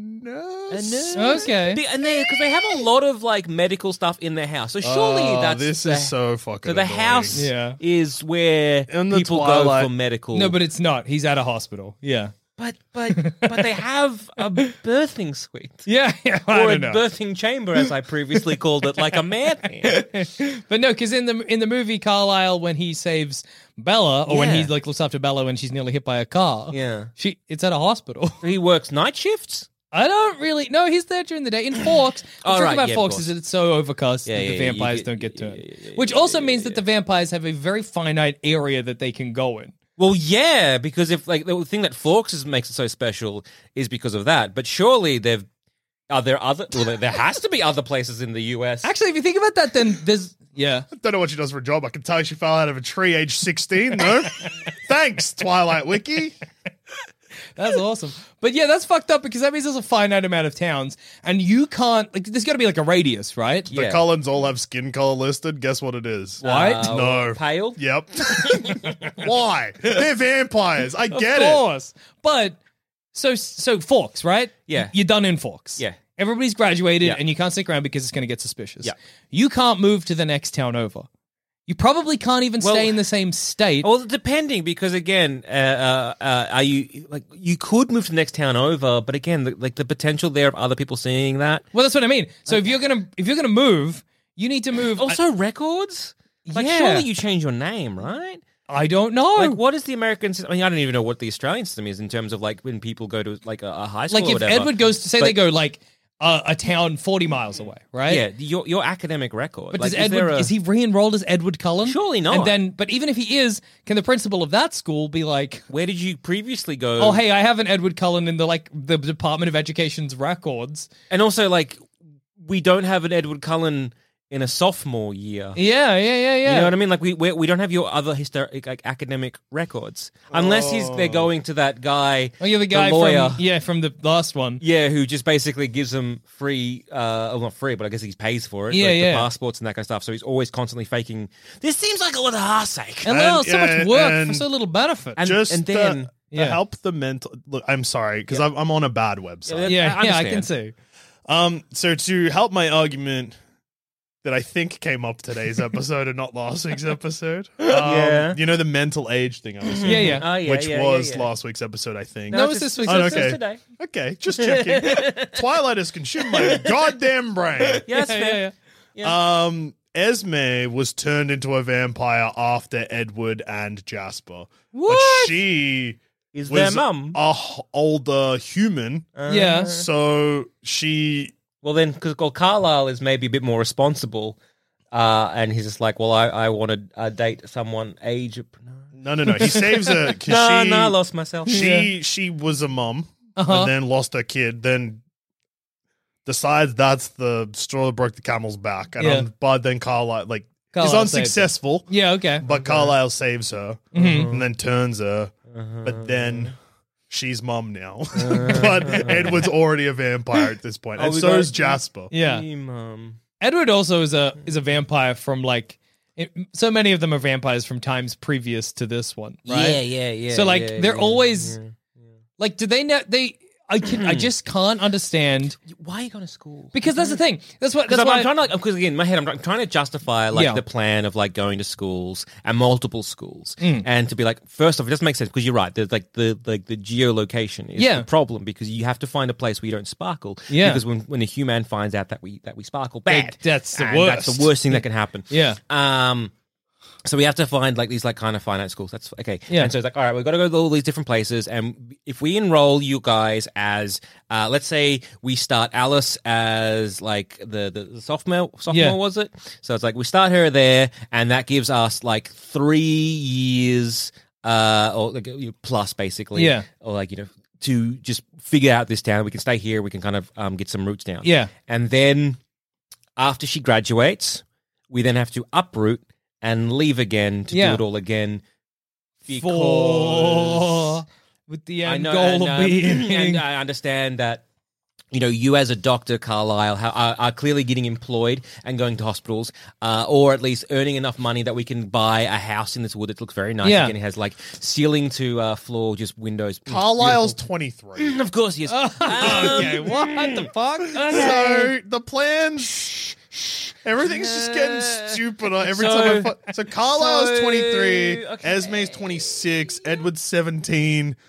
nurse. Okay. Be- And they because they have a lot of like medical stuff in their house, so surely Oh, that's this the- is so fucking. So the annoying. house Yeah. is where In the people Twilight- go for medical. No, but it's not. He's at a hospital. Yeah. But but but they have a birthing suite. Yeah, yeah, I Or a don't know. birthing chamber, as I previously called it, like a madman. But no, because in the in the movie Carlisle, when he saves Bella, or when he Yeah. like looks after Bella when she's nearly hit by a car, Yeah. she it's at a hospital. He works night shifts? I don't really. No, he's there during the day. In Forks, the Oh, trick right, about yeah, of Forks course. is that it's so overcast Yeah, that yeah, the yeah, you vampires get- don't get to yeah, it. yeah, yeah, Which yeah, also yeah, means yeah, that the vampires have a very finite area that they can go in. Well, yeah, because if like the thing that Forks is, makes it so special is because of that. But surely they've are there other? Well, there- there has to be other places in the U S. Actually, if you think about that, then there's yeah. Don't know what she does for a job. I can tell you she fell out of a tree age sixteen, though. Thanks, Twilight Wiki. That's awesome. But yeah, that's fucked up because that means there's a finite amount of towns, and you can't like. There's got to be like a radius, right? The Yeah. Cullens all have skin color listed. Guess what it is? White? Uh, No. Pale? Yep. Why? They're vampires. I get of it. course. But so so Forks, right? Yeah. You're done in Forks. Yeah. Everybody's graduated, Yeah. and you can't stick around because it's going to get suspicious. Yeah. You can't move to the next town over. You probably can't even Well- stay in the same state. Well, depending, because again, uh, uh, uh, are you like you could move to the next town over, but again, the, like the potential there of other people seeing that. Well, that's what I mean. So if you're gonna if you're gonna move, you need to move. Also, records. Like, Yeah. surely you change your name, right? I don't know. Like, what is the American? system? I mean, I don't even know what the Australian system is in terms of like when people go to like a, a high school. Like or if whatever. Edward goes to say But- they go like uh, a town forty miles away, right? yeah, your your academic record. But like, does is there Edward a- is he re-enrolled as Edward Cullen? Surely not. And then, but even if he is, can the principal of that school be like, Where did you previously go? "Oh, hey, I have an Edward Cullen in the like the Department of Education's records." And also, like, we don't have an Edward Cullen in a sophomore year. Yeah, yeah, yeah, yeah. You know what I mean? Like we we, we don't have your other historic like, academic records unless he's they're going to that guy. Oh, you're the guy lawyer. from yeah from the last one. Yeah, who just basically gives them free, uh, well, not free, but I guess he pays for it. Yeah, like yeah. The passports and that kind of stuff. So he's always constantly faking. This seems like a lot of heartache. And, well, And- so much and- work for and- so little benefit. And- Just and to- then- to Yeah. help the mental. Look, I'm sorry because I'm, I'm on a bad website. yeah, I yeah, I understand. can see. Um, so to help my argument that I think came up today's episode and not last week's episode, um, Yeah. you know the mental age thing I was saying, Yeah, yeah. Oh, yeah, which yeah, was yeah, yeah. last week's episode, I think. No, it's it's this just- week's Oh, episode. okay. today. Okay, just checking. Twilight has consumed my goddamn brain. Yeah, that's Yeah, fair. yeah, yeah. Um, Esme was turned into a vampire after Edward and Jasper. What? But she Is was their mum? a h- older human, Yeah. so she Well, then, because well, Carlisle is maybe a bit more responsible, uh, and he's just like, well, I, I want to uh, date someone age. no no no he saves her because No, she no, I lost myself. she she was a mum Uh-huh. and then lost her kid, then decides that's the straw that broke the camel's back, and Yeah. um, but then Carlisle like Carlisle is saved her. unsuccessful, Yeah, okay. but Carlisle saves her Mhm. and then turns her, Uh-huh. but then. She's mum now, but Edward's already a vampire at this point, Oh, and we so got- is Jasper. Yeah. Hey, mum. Edward also is a is a vampire from like it, so many of them are vampires from times previous to this one, right? Yeah, yeah, yeah. So like yeah, they're yeah, always yeah. like do they know they I can I just can't understand Why are you going to school? because that's the thing. That's what Because that's I'm, why I'm trying to, like, because again, in my head, I'm, I'm trying to justify like Yeah. the plan of like going to schools and multiple schools, Mm. and to be like, first off, it doesn't make sense because you're right. There's like the like the geolocation is Yeah. the problem because you have to find a place where you don't sparkle. Yeah. Because when when a human finds out that we that we sparkle, bad. that's the And That's worst. the worst thing that can happen. Yeah. Um. So we have to find like these like kind of finite schools. That's okay. Yeah. And so it's like, all right, we've got to go to all these different places. And if we enroll you guys as, uh, let's say we start Alice as like the, the, the sophomore, sophomore Yeah. was it? So it's like we start her there and that gives us like three years, uh, or like you know, plus basically. Yeah. Or like, you know, to just figure out this town. We can stay here. We can kind of, um, get some roots down. Yeah. And then after she graduates, we then have to uproot and leave again to Yeah. do it all again. Because For with the I end know, goal and, of um, being and I understand that, you know, you as a doctor, Carlisle, ha- are, are clearly getting employed and going to hospitals, uh, or at least earning enough money that we can buy a house in this wood that looks very nice. Yeah. Again, it has like ceiling to uh, floor, just windows. Carlisle's twenty-three. Of course, yes. okay, what the fuck? So the plans, everything's just getting stupider every So- time. I fu- so Carlisle's so- twenty-three, okay. Esme's twenty-six, Edward's seventeen.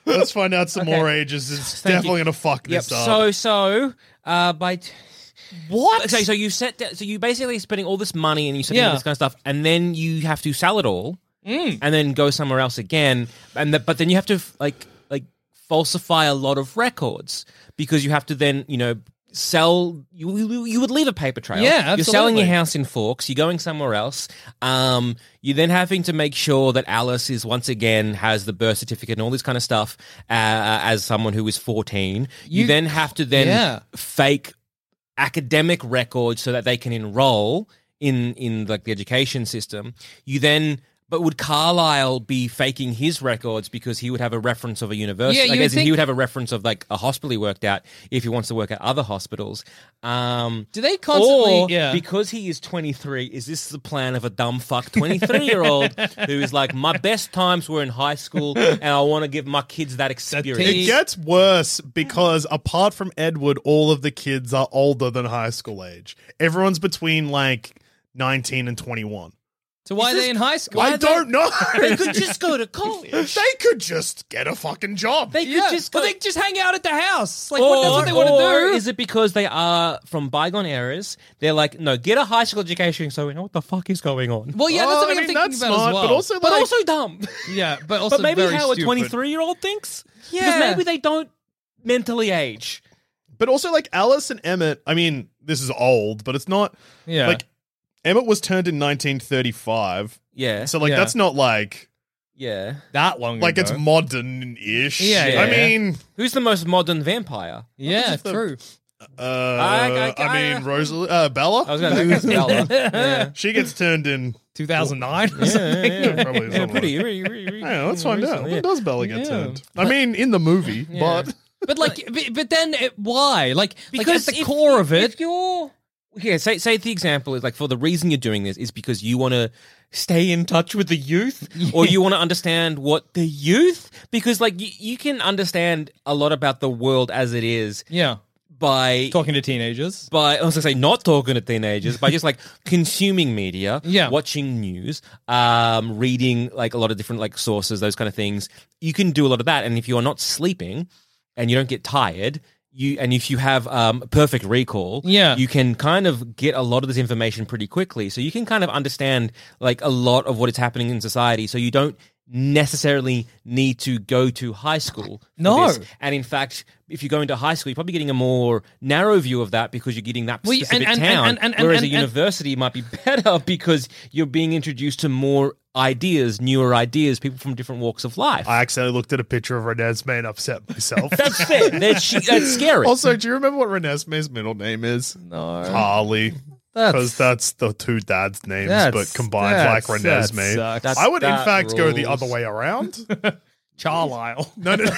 Let's find out some Okay. more ages. It's Thank definitely you. going to fuck Yep. this up. So so uh, by t- What? okay, so you set da- so you basically spending all this money and you setting Yeah. all this kind of stuff, and then you have to sell it all, Mm. and then go somewhere else again, and the, but then you have to like like falsify a lot of records because you have to then you know. Sell you, you you would leave a paper trail. Yeah, You're selling your absolutely. house in Forks. You're going somewhere else. Um, you're then having to make sure that Alice is once again has the birth certificate and all this kind of stuff uh, as someone who is fourteen. You, You- then have to then Yeah. fake academic records so that they can enroll in in like the education system. You then. But would Carlisle be faking his records because he would have a reference of a university? Yeah, you like, would as in he think- would have a reference of like a hospital he worked at if he wants to work at other hospitals. Um, Do they constantly? or yeah. because he is twenty-three, is this the plan of a dumb fuck twenty-three-year-old who is like, my best times were in high school and I want to give my kids that experience? It gets worse because apart from Edward, all of the kids are older than high school age. Everyone's between like nineteen and twenty-one. So why Is are this- they in high school? I don't know. They could just go to college. They could just get a fucking job. They could Yeah, just go. but they just hang out at the house. Like or, what, that's what they want to or do. is it because they are from bygone eras? They're like, no, get a high school education so we know what the fuck is going on. Well, yeah, Oh, that's something I I'm mean, thinking that's about smart, as well. but also But like, also dumb. yeah, but also But maybe very how a stupid. twenty-three-year-old thinks? Yeah. Because maybe they don't mentally age. but also like Alice and Emmett. I mean, this is old, but it's not Yeah. like Emmett was turned in nineteen thirty-five. Yeah. So like Yeah. that's not like yeah. that long like ago. it's modern-ish. Yeah, I yeah. mean, Who's the most modern vampire? yeah, the- true. uh, I- I- I mean, Rosalie, uh, Bella. I was going to say Bella. Yeah. She gets turned in. two thousand nine. Yeah, yeah, yeah. Probably Yeah, something pretty, like- pretty, pretty, pretty Yeah, let's find out. recently, When yeah. does Bella get Yeah. turned? I mean, in the movie, but But like, but, but then it, why? Like, Because like at the if core you- of it, if you're yeah, say say the example is like for the reason you're doing this is because you want to stay in touch with the youth, or you want to understand what the youth because like you, you can understand a lot about the world as it is yeah, by talking to teenagers. by I was gonna say not talking to teenagers, by just like consuming media, Yeah. watching news, um, reading like a lot of different like sources, those kind of things. You can do a lot of that, and if you are not sleeping and you don't get tired, you and if you have um, perfect recall, Yeah. you can kind of get a lot of this information pretty quickly. So you can kind of understand like a lot of what is happening in society. So you don't necessarily need to go to high school. for No. this. And in fact, if you go into high school, you're probably getting a more narrow view of that because you're getting that Well, you- specific and- and- town. and- and- and- whereas and- a university might be better because you're being introduced to more ideas, newer ideas, people from different walks of life. I accidentally looked at a picture of Renesmee and upset myself. That's fair. That's, she- that's scary. Also, do you remember what Renesmee's middle name is? No, Carly. Because that's the two dads' names, That's- but combined that's- like that Renesmee. sucks. That's- I would, in that fact, go the rules. other way around. Charlisle. No, no.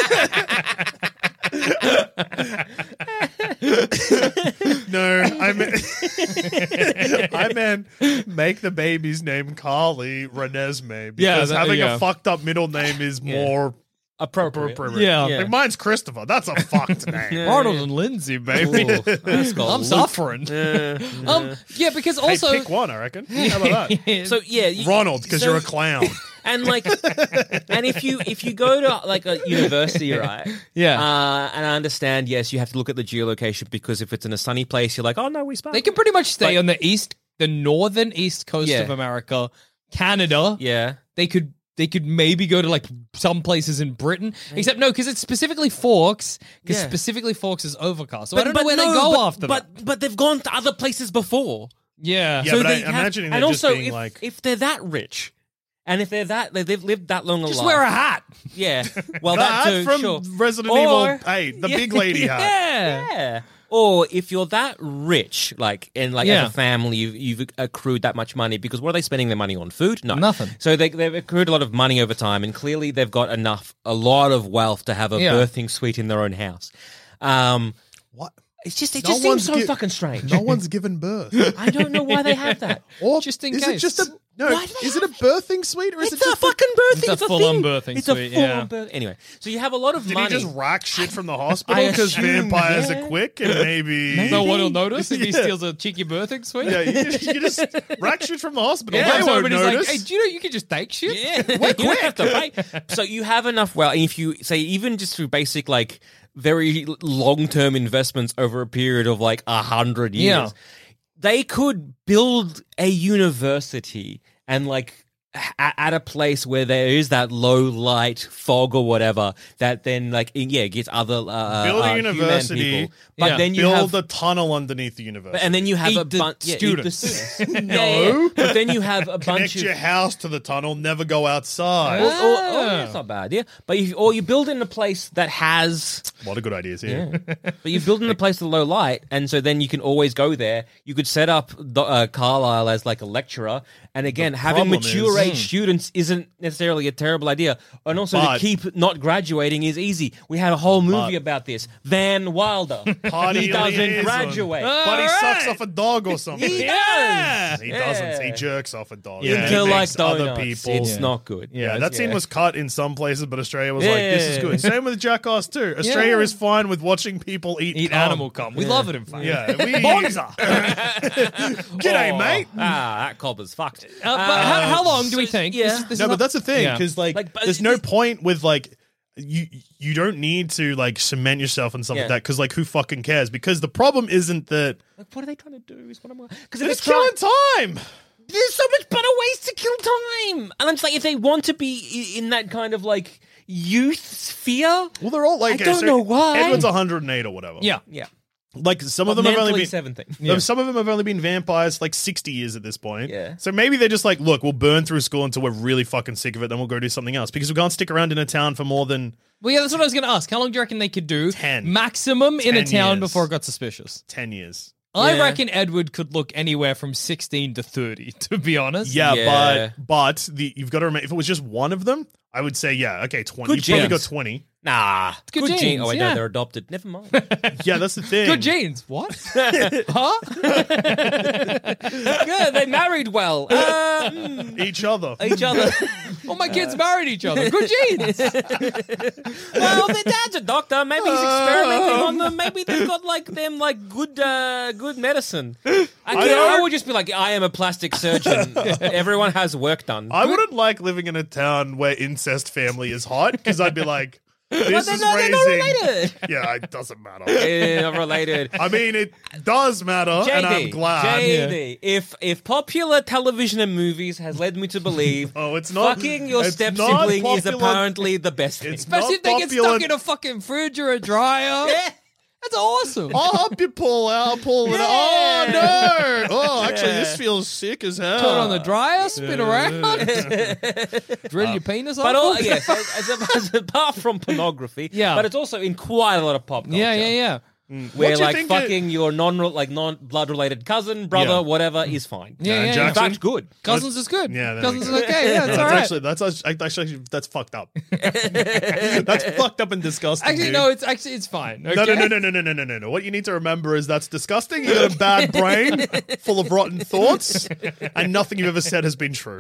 no, I meant, I meant make the baby's name Carly Renesmee because Yeah, that- having yeah. a fucked up middle name is more Appropriate. appropriate. Yeah. Yeah. Like mine's Christopher. That's a fucked name. Arnold and Lindsay, baby. Ooh, that's got I'm Luke. suffering. Um, yeah, because also, hey, pick one, I reckon. How about that? So yeah, you- Ronald, because so- you're a clown. and like, and if you if you go to like a university, right? Yeah. Uh, and I understand. Yes, you have to look at the geolocation because if it's in a sunny place, you're like, oh no, we spell. they can pretty much stay But- on the east, the northern east coast Yeah. of America, Canada. Yeah. They could. They could maybe go to like some places in Britain, except no, because it's specifically Forks. Because Yeah. specifically Forks is overcast, so I don't know where they no, go but, after but, that. But they've gone to other places before. Yeah, Yeah, so but I- they I'm have- imagining they're and just also being if, like- if they're that rich, and if they're that they- they've lived that long a just life, wear a hat. yeah. Well, The that hat too, from sure. Resident Or- Evil eight, the Yeah, big lady hat. Yeah. Yeah. Or if you're that rich, like and like Yeah. as a family, you've, you've accrued that much money because what are they spending their money on? Food? No, Nothing. So they, they've accrued a lot of money over time, and clearly they've got enough, a lot of wealth to have a Yeah. birthing suite in their own house. Um, What? it's just it No just seems one's so gi- fucking strange. No one's given birth. I don't know why they have that. Or Just in is case. it just a No, Why do they is it a have birthing suite or is It's it a just fucking birthing. It's a It's a full-on thing. birthing It's suite, a full-on yeah. birth. Anyway, so you have a lot of Did money. he just rack shit from the hospital I because assume, vampires yeah. are quick and maybe... No one will notice if he Yeah. steals a cheeky birthing suite. Yeah, you, you just rack shit from the hospital. Yeah, They won't somebody's like, notice. hey, do you know you can just take shit? Yeah, you don't have to pay. So you have enough. Well, if you say even just through basic like very long term investments over a period of like a hundred years, Yeah. they could build a university and like. a- At a place where there is that low light fog or whatever, that then like yeah gets other uh, Build a uh, human university, people. But Yeah. then you Build have a tunnel underneath the university. and then you have Eat a the bunch yeah, students. Eat the students. no, but then you have a bunch Connect of your house to the tunnel, never go outside. Or, or, oh, yeah, it's not bad, yeah. But if, or you build in a place that has, A lot of good ideas here. but you build in a place with low light, and so then you can always go there. You could set up the, uh, Carlisle as like a lecturer, and again, having problem mature is- age students isn't necessarily a terrible idea. And also But- to keep not graduating is easy. We had a whole movie But- about this. Van Wilder, Party he doesn't liaison. graduate. But he sucks off a dog or something. He does. He Yeah. doesn't. He jerks off a dog. Yeah. And Until he like makes other donuts, people. it's not good. Yeah, that scene was cut in some places, but Australia was Yeah, like, "This is yeah, good." yeah. Same with Jackass too. Australia Yeah. is fine with watching people eat Eat cum. animal cum. We love it, in fact. Yeah, we. Bonza. G'day, Oh, mate. Ah, that cobber's fucked. Uh, but how, how long do we so- think? yeah. This, this No, is but up- that's the thing Yeah. because like, Like, but there's it- no point with like. You you don't need to like cement yourself and stuff Yeah. like that because like who fucking cares? Because the problem isn't that Like, what are they trying to do? Is what I'm because it's killing time. There's so much better ways to kill time, and I'm just like, if they want to be i- in that kind of like youth sphere, Well, they're all like I don't so know why. Edward's one hundred eight or whatever. Yeah. yeah, Like some of them have only mentally been seventeen. Um, Some of them have only been vampires like sixty years at this point. Yeah. So maybe they're just like, look, we'll burn through school until we're really fucking sick of it, then we'll go do something else because we can't stick around in a town for more than Well, yeah, that's what I was going to ask. How long do you reckon they could do? Ten. Maximum in a Ten town years. before it got suspicious. ten years. I Yeah. reckon Edward could look anywhere from sixteen to thirty, to be honest. Yeah, Yeah. but but the you've got to remember if it was just one of them, I would say yeah, okay, twenty. Good You've probably genes. got twenty. Nah, Good genes. genes, Oh wait, yeah. no, they're adopted. Never mind. Yeah, that's the thing. Good genes. What? huh? Good, they married well. Uh, mm, Each other. each other. Oh, my kids married each other. Good genes. Well, their dad's a doctor. Maybe he's experimenting on them. Maybe they've got like them like good uh, good medicine. I, can't, I would just be like, I am a plastic surgeon. Everyone has work done. I wouldn't like living in a town where incest family is hot because I'd be like, this But they're is not, they're raising. not related. Yeah, it doesn't matter. Yeah, not related. I mean, it does matter, J D, and I'm glad. J D, if if popular television and movies has led me to believe, Oh, it's not- fucking your it's step not sibling is popular- apparently the best thing. It's Especially if they not get popular- stuck in a fucking fridge or a dryer. Yeah. That's awesome. I'll help you pull out, pull it out. Oh, no. Oh, actually, this feels sick as hell. Turn on the dryer, spin around, drill your penis But off. all, yes, as, as, as apart from pornography, Yeah. but it's also in quite a lot of pop culture. yeah, yeah, yeah. Where What do you like think fucking your non like non blood related cousin, brother, Yeah. whatever is fine. Yeah, yeah, and yeah. In Jackson? fact, good. Cousins is good. Yeah, there Cousins we is go. okay. Yeah, it's that's all right. actually that's actually, actually that's fucked up. That's fucked up and disgusting. Actually, dude. no, it's actually it's fine. No, no, okay? no, no, no, no, no, no, no, no. What you need to remember is that's disgusting. You got a bad brain full of rotten thoughts, and nothing you've ever said has been true.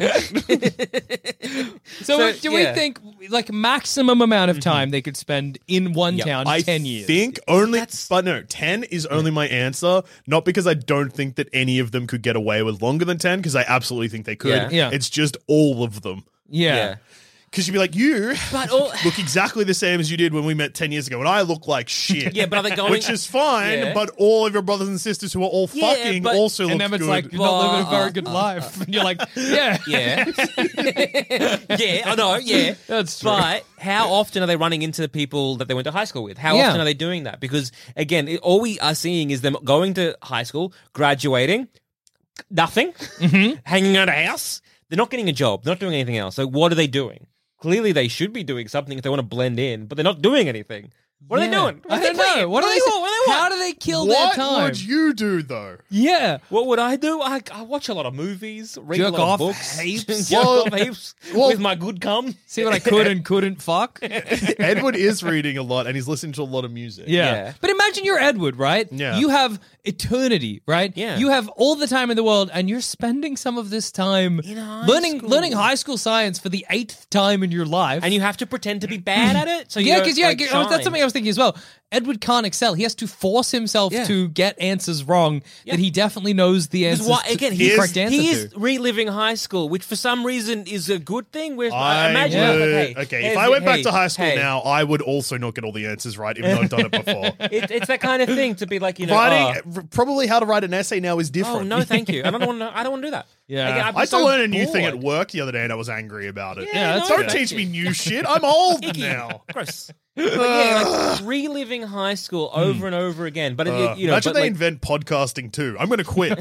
So, So, do yeah. we think like maximum amount of time they could spend in one town? I ten years. think only, but no, ten is only my answer. Not because I don't think that any of them could get away with longer than ten, because I absolutely think they could. Yeah. Yeah. It's just all of them. Yeah. Yeah. Because you'd be like, you But all, look exactly the same as you did when we met ten years ago, and I look like shit. yeah, but are they going? Which is fine, Yeah. but all of your brothers and sisters who are all Yeah, fucking but- also And look then it's good. like you're not living a very Uh, good life. And you're like, yeah, yeah, yeah, I know, yeah. That's true. But how often are they running into people that they went to high school with? How Yeah. often are they doing that? Because again, it, all we are seeing is them going to high school, graduating, nothing, Mm-hmm. hanging out a house. They're not getting a job. They're not doing anything else. So what are they doing? Clearly, they should be doing something if they want to blend in, but they're not doing anything. What are they Yeah. doing? I don't know. What, do are they? want? What do they How want? do they kill what their time? would you do though? yeah. What would I do? I, I watch a lot of movies, read Jerk a lot off of books, heaps. jerk Well- off heaps well- with my good cum. See what I could and couldn't fuck. Edward is reading a lot, and he's listening to a lot of music. Yeah. Yeah. But imagine you're Edward, right? Yeah. You have eternity, right? Yeah. You have all the time in the world, and you're spending some of this time In high learning school. learning high school science for the eighth time in your life. And you have to pretend to be bad at it. So you yeah, don't, because yeah, like, that's shine. something I was thinking as well. Edward can't excel. He has to force himself Yeah. to get answers wrong that he definitely knows the Because answers. why- to- again, the he is, correct answer he is to. reliving high school, which for some reason is a good thing. Whereas, I imagine, would, like, hey, okay, hey, if I went hey, back to high school hey, now, I would also not get all the answers right, even though I've done it before. it, it's that kind of thing to be like, you know, Writing, oh, r- probably how to write an essay now is different. oh no, thank you. I don't want to. I don't want to do that. Yeah. Again, I'd be I had to so learn a new thing at bored. work the other day, and I was angry about it. Yeah, that's Don't good. teach me new shit. I'm old Icky. now. Gross. But yeah, like reliving high school over and over again. But Uh, you, you know, imagine but they like, invent podcasting too. I'm going to quit.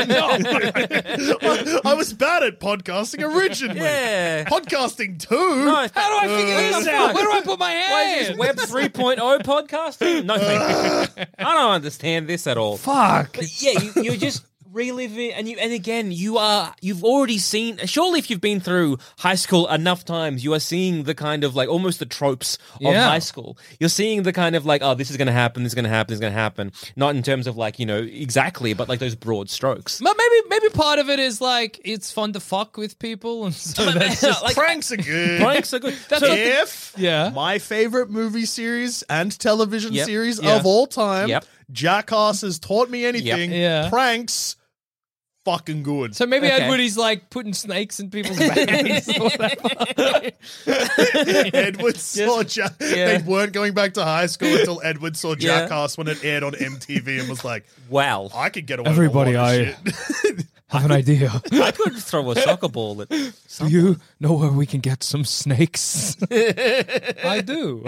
I, I was bad at podcasting originally. Yeah. Podcasting too. no, How do I figure Uh, this out? Where do I put my Why is hand? this Web three point oh podcasting? No, thank you. I don't understand this at all. Fuck. But yeah, you, you're just reliving, and you, and again, you are, you've already seen. Surely, if you've been through high school enough times, you are seeing the kind of like almost the tropes of Yeah. high school. You're seeing the kind of like, oh, this is going to happen, this is going to happen, this is going to happen. Not in terms of like, you know, exactly, but like those broad strokes. But maybe maybe part of it is like it's fun to fuck with people, and so that's just Like, Pranks are good. pranks are good. That's So- what the- if Yeah. my favorite movie series and television Yep. series Yeah. of all time, Yep. Jackass has taught me anything. Yeah. Pranks, fucking good. So maybe Okay. Edward is like putting snakes in people's bags or whatever. Edward saw ja- yeah. They weren't going back to high school until Edward saw Yeah. Jackass when it aired on M T V and was like, Wow. I could get away Everybody, with a lot I- of shit. Have an idea. I could throw a soccer ball at. Do you know where we can get some snakes? I do.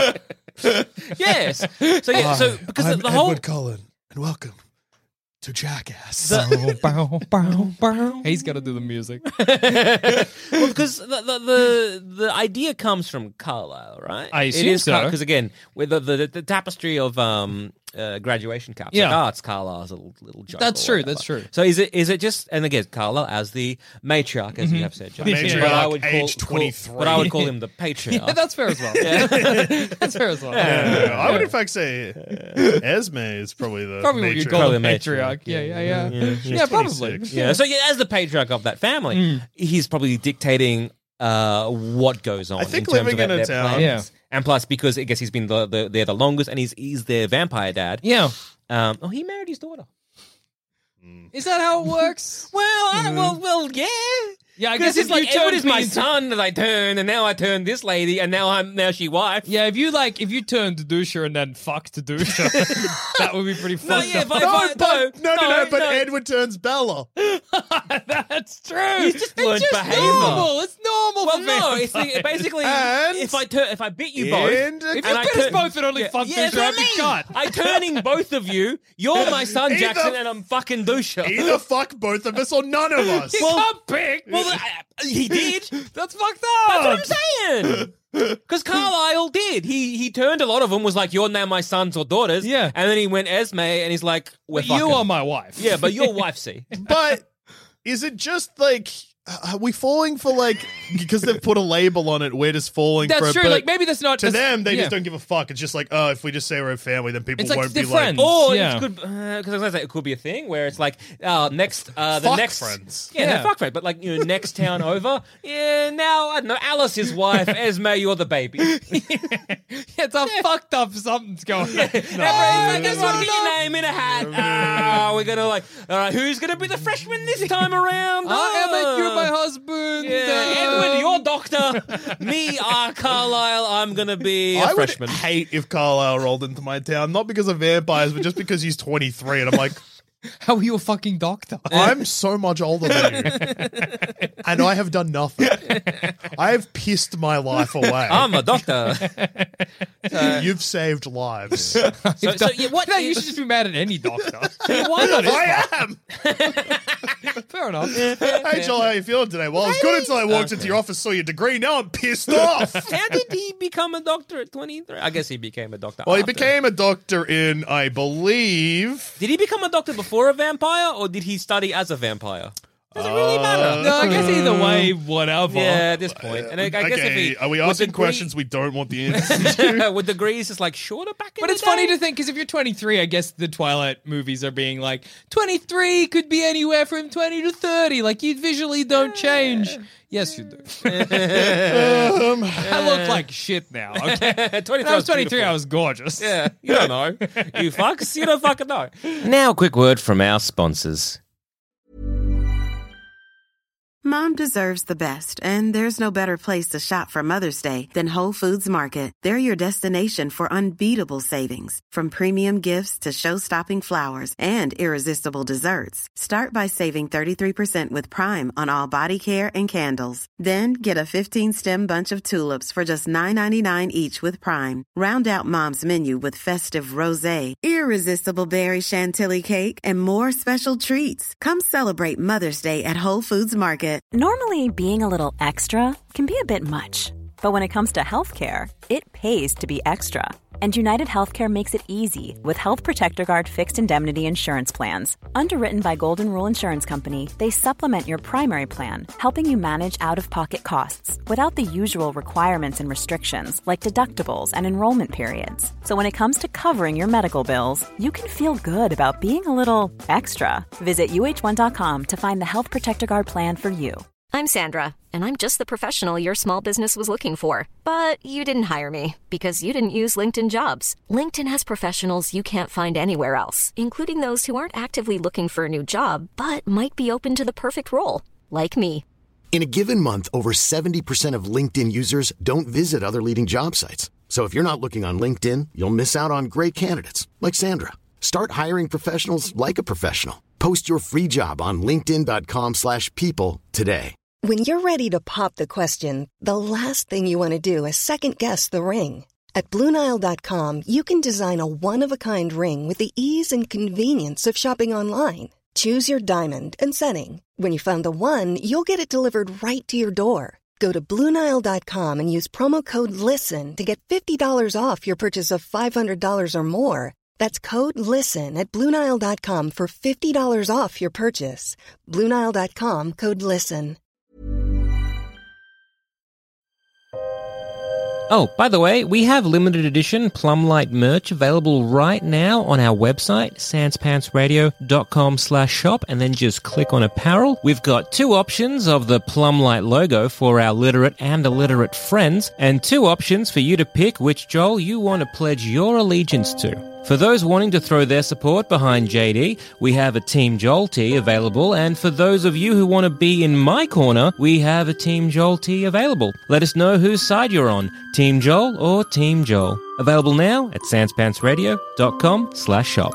Yes. So yeah. So because I'm the whole Edward Cullen, and welcome to Jackass. Bow, bow, bow, bow. He's got to do the music. well, because the, the the the idea comes from Carlisle, right? I It assume is so. Because again, with the, the the tapestry of um uh, graduation caps, Yeah. like, oh, it's Carlisle's little little joke. That's or true, whatever. that's true. So is it is it just and again Carlisle as the matriarch, as you have said, John. Matriarch, But I would call, age call- twenty-three. but I would call him the patriarch. Yeah, that's fair as well. That's fair as well. Yeah, I would in fact say Esme is probably the Probably what you matriarch. call Probably a a matriarch. matriarch. Yeah, yeah, yeah. Yeah, She's probably. twenty-six. Yeah. So yeah, as the patriarch of that family, Mm. he's probably dictating uh, what goes on. I think in terms living of in their a town- plans. Yeah. And plus, because I guess he's been the, the, there the longest, and he's he's their vampire dad. Yeah. Um, oh, he married his daughter. Is that how it works? Well, I, well, well, yeah. Yeah, I Because guess it's if you like Edward turn is my me- son that I turned, and now I turned this lady, and now I'm now she wife. Yeah, if you like, if you turn to Dusha and then fuck to Dusha, that would be pretty No, fucked yeah, up. but, No, but, but no, no, no, but no. Edward turns Bella. That's true. He's just it's learned just behavior. normal. It's normal. Well, for no, it's vampires. the, basically And- if I turn if I bit you both, And- If If you I bit us turn- both and only fuck yeah, Dusha, that's what I'd be I mean. cut. I turning both of you. You're my son Either- Jackson, and I'm fucking Dusha. Either fuck both of us or none of us. You can't pick. Well, I- he did. That's fucked That's up. what I'm saying. Because Carlisle did. He he turned a lot of them. Was like, you're now my sons or daughters. Yeah. And then he went Esme, and he's like, we're But fucking. you are my wife. Yeah, but your wife, see. But is it just like, are we falling for like, because they've put a label on it, we're just falling for That's it. true. but Like maybe that's not to that's- them, they yeah. just don't give a fuck. It's just like, oh, if we just say we're a family, then people It's like won't they're be like, friends. Or Yeah. it could, because I was gonna say it could be a thing where it's like, uh, next, uh, the Fuck next friends. Yeah, Yeah. they're fuck friends, but like you know, next town over, yeah. Now I don't know, Alice's wife, Esme, you're the baby. Yeah, it's a fucked up something's going on. Everybody's like, just want to get your name in a hat. Ah, we're gonna like, all right, who's gonna be the freshman this time around? I am Ah. it, you're my husband. Yeah, Um, Edward, you're doctor. Me, uh, Carlisle, I'm gonna be a I would freshman. hate if Carlisle rolled into my town, not because of vampires, but just because he's twenty-three, and I'm like, How are you a fucking doctor? I'm so much older than you, and I have done nothing. I have pissed my life away. I'm a doctor. You've saved lives. So, so yeah, what? No, you should just be mad at any doctor. Why not? I am. Fair enough. Hey, Joel, how you feeling today? Well, I was good until I walked into your office, saw your degree. Now I'm pissed off. How did he become a doctor at twenty-three? I guess he became a doctor. Well, he after. became a doctor in, I believe, Did he become a doctor before a vampire, or did he study as a vampire? Does it really matter? No, I guess either way, whatever. Yeah, at this point. And I, I guess if Okay, he, are we with asking degree- questions we don't want the answers to? with degrees, it's like shorter back in But the it's funny day. to think because if you're twenty-three, I guess the Twilight movies are being like twenty-three could be anywhere from twenty to thirty. Like you visually don't change. Yes, you do. Um, I look like shit now. Okay, twenty-three when I was is twenty-three, beautiful. I was gorgeous. Yeah, you don't know. You fucks, you don't fucking know. Now, a quick word from our sponsors. Mom deserves the best, and there's no better place to shop for Mother's Day than Whole Foods Market. They're your destination for unbeatable savings, from premium gifts to show-stopping flowers and irresistible desserts. Start by saving thirty-three percent with Prime on all body care and candles. Then get a fifteen-stem bunch of tulips for just nine ninety-nine each with Prime. Round out Mom's menu with festive rosé, irresistible berry chantilly cake, and more special treats. Come celebrate Mother's Day at Whole Foods Market. Normally, being a little extra can be a bit much, but when it comes to healthcare, it pays to be extra. And United Healthcare makes it easy with Health Protector Guard fixed indemnity insurance plans. Underwritten by Golden Rule Insurance Company, they supplement your primary plan, helping you manage out-of-pocket costs without the usual requirements and restrictions like deductibles and enrollment periods. So when it comes to covering your medical bills, you can feel good about being a little extra. Visit U H one dot com to find the Health Protector Guard plan for you. I'm Sandra, and I'm just the professional your small business was looking for. But you didn't hire me because you didn't use LinkedIn Jobs. LinkedIn has professionals you can't find anywhere else, including those who aren't actively looking for a new job, but might be open to the perfect role, like me. In a given month, over seventy percent of LinkedIn users don't visit other leading job sites. So if you're not looking on LinkedIn, you'll miss out on great candidates like Sandra. Start hiring professionals like a professional. Post your free job on linkedin dot com slash people today. When you're ready to pop the question, the last thing you want to do is second-guess the ring. At Blue Nile dot com, you can design a one-of-a-kind ring with the ease and convenience of shopping online. Choose your diamond and setting. When you find the one, you'll get it delivered right to your door. Go to Blue Nile dot com and use promo code LISTEN to get fifty dollars off your purchase of five hundred dollars or more. That's code LISTEN at Blue Nile dot com for fifty dollars off your purchase. Blue Nile dot com, code LISTEN. Oh, by the way, we have limited edition Plumlight merch available right now on our website, sanspantsradio.com slash shop, and then just click on apparel. We've got two options of the Plumlight logo for our literate and illiterate friends, and two options for you to pick which Joel you want to pledge your allegiance to. For those wanting to throw their support behind J D, we have a Team Joel tee available, and for those of you who want to be in my corner, we have a Team Joel tee available. Let us know whose side you're on, Team Joel or Team Joel. Available now at sanspantsradio.com slash shop.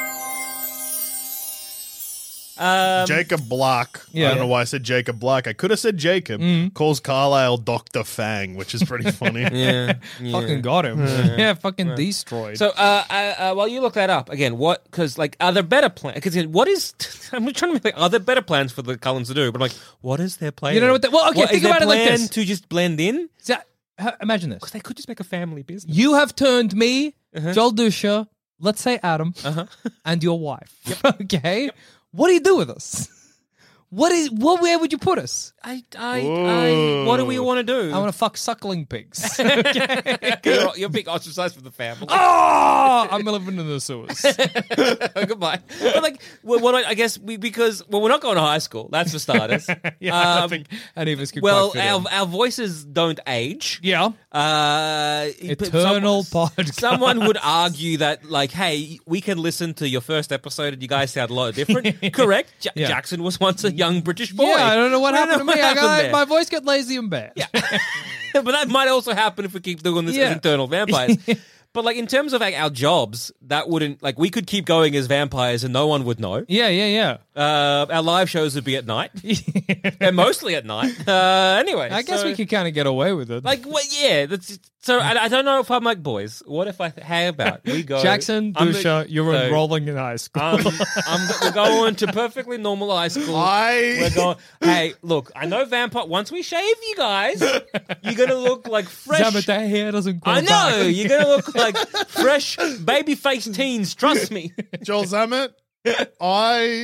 Um, Jacob Black. Yeah. I don't know why I said Jacob Black. I could have said Jacob. Calls Carlisle Doctor Fang, which is pretty funny. yeah, yeah. Fucking got him. Yeah, fucking destroyed. So, uh, uh, uh, while you look that up again, what? Because like, are there better plans? Because what is? I'm trying to make. Like, are there better plans for the Cullens to do? But I'm like, what is their plan? You don't know what the- well, okay, What, think is their about it like plan this. to just blend in? So, ha- imagine this. Because they could just make a family business. You have turned me, Uh-huh. Joel Dusha, let's say Adam, and your wife. Okay? What do you do with us? What is what? Where would you put us? I, I, I, what do we want to do? I want to fuck suckling pigs. you're, you're being ostracized from the family. Oh, I'm living in the sewers. Goodbye. But like, well, what I, I guess we because well, we're not going to high school. That's for starters. Yeah, I don't Um, think any of us could Well, quite fit our in. our voices don't age. Yeah. Uh, Eternal some- podcast. Someone would argue that, like, hey, we can listen to your first episode and you guys sound a lot different. Correct. Ja- Yeah. Jackson was once a young British boy. Yeah, I don't know what We don't happened to me. I happened got, there. my voice got lazy and bad. Yeah. But that might also happen if we keep doing this Yeah. as internal vampires. But like in terms of like our jobs, that wouldn't like we could keep going as vampires and no one would know. Yeah, yeah, yeah. Uh, our live shows would be at night, and mostly at night. Uh, anyway, I guess so- we could kind of get away with it. like what? Yeah, that's so. I, I don't know if I'm like boys. What if I? How about we go? Jackson, I'm the- Dusha, you're so, enrolling in high school. Um, I'm, we're going to perfectly normal high school. I- We're going. Hey, look, I know vampire. Once we shave you guys, you're gonna look like fresh. Damn it, that hair doesn't grow I know back. you're gonna look like fresh baby-faced teens. Trust me. Joel Zammett, I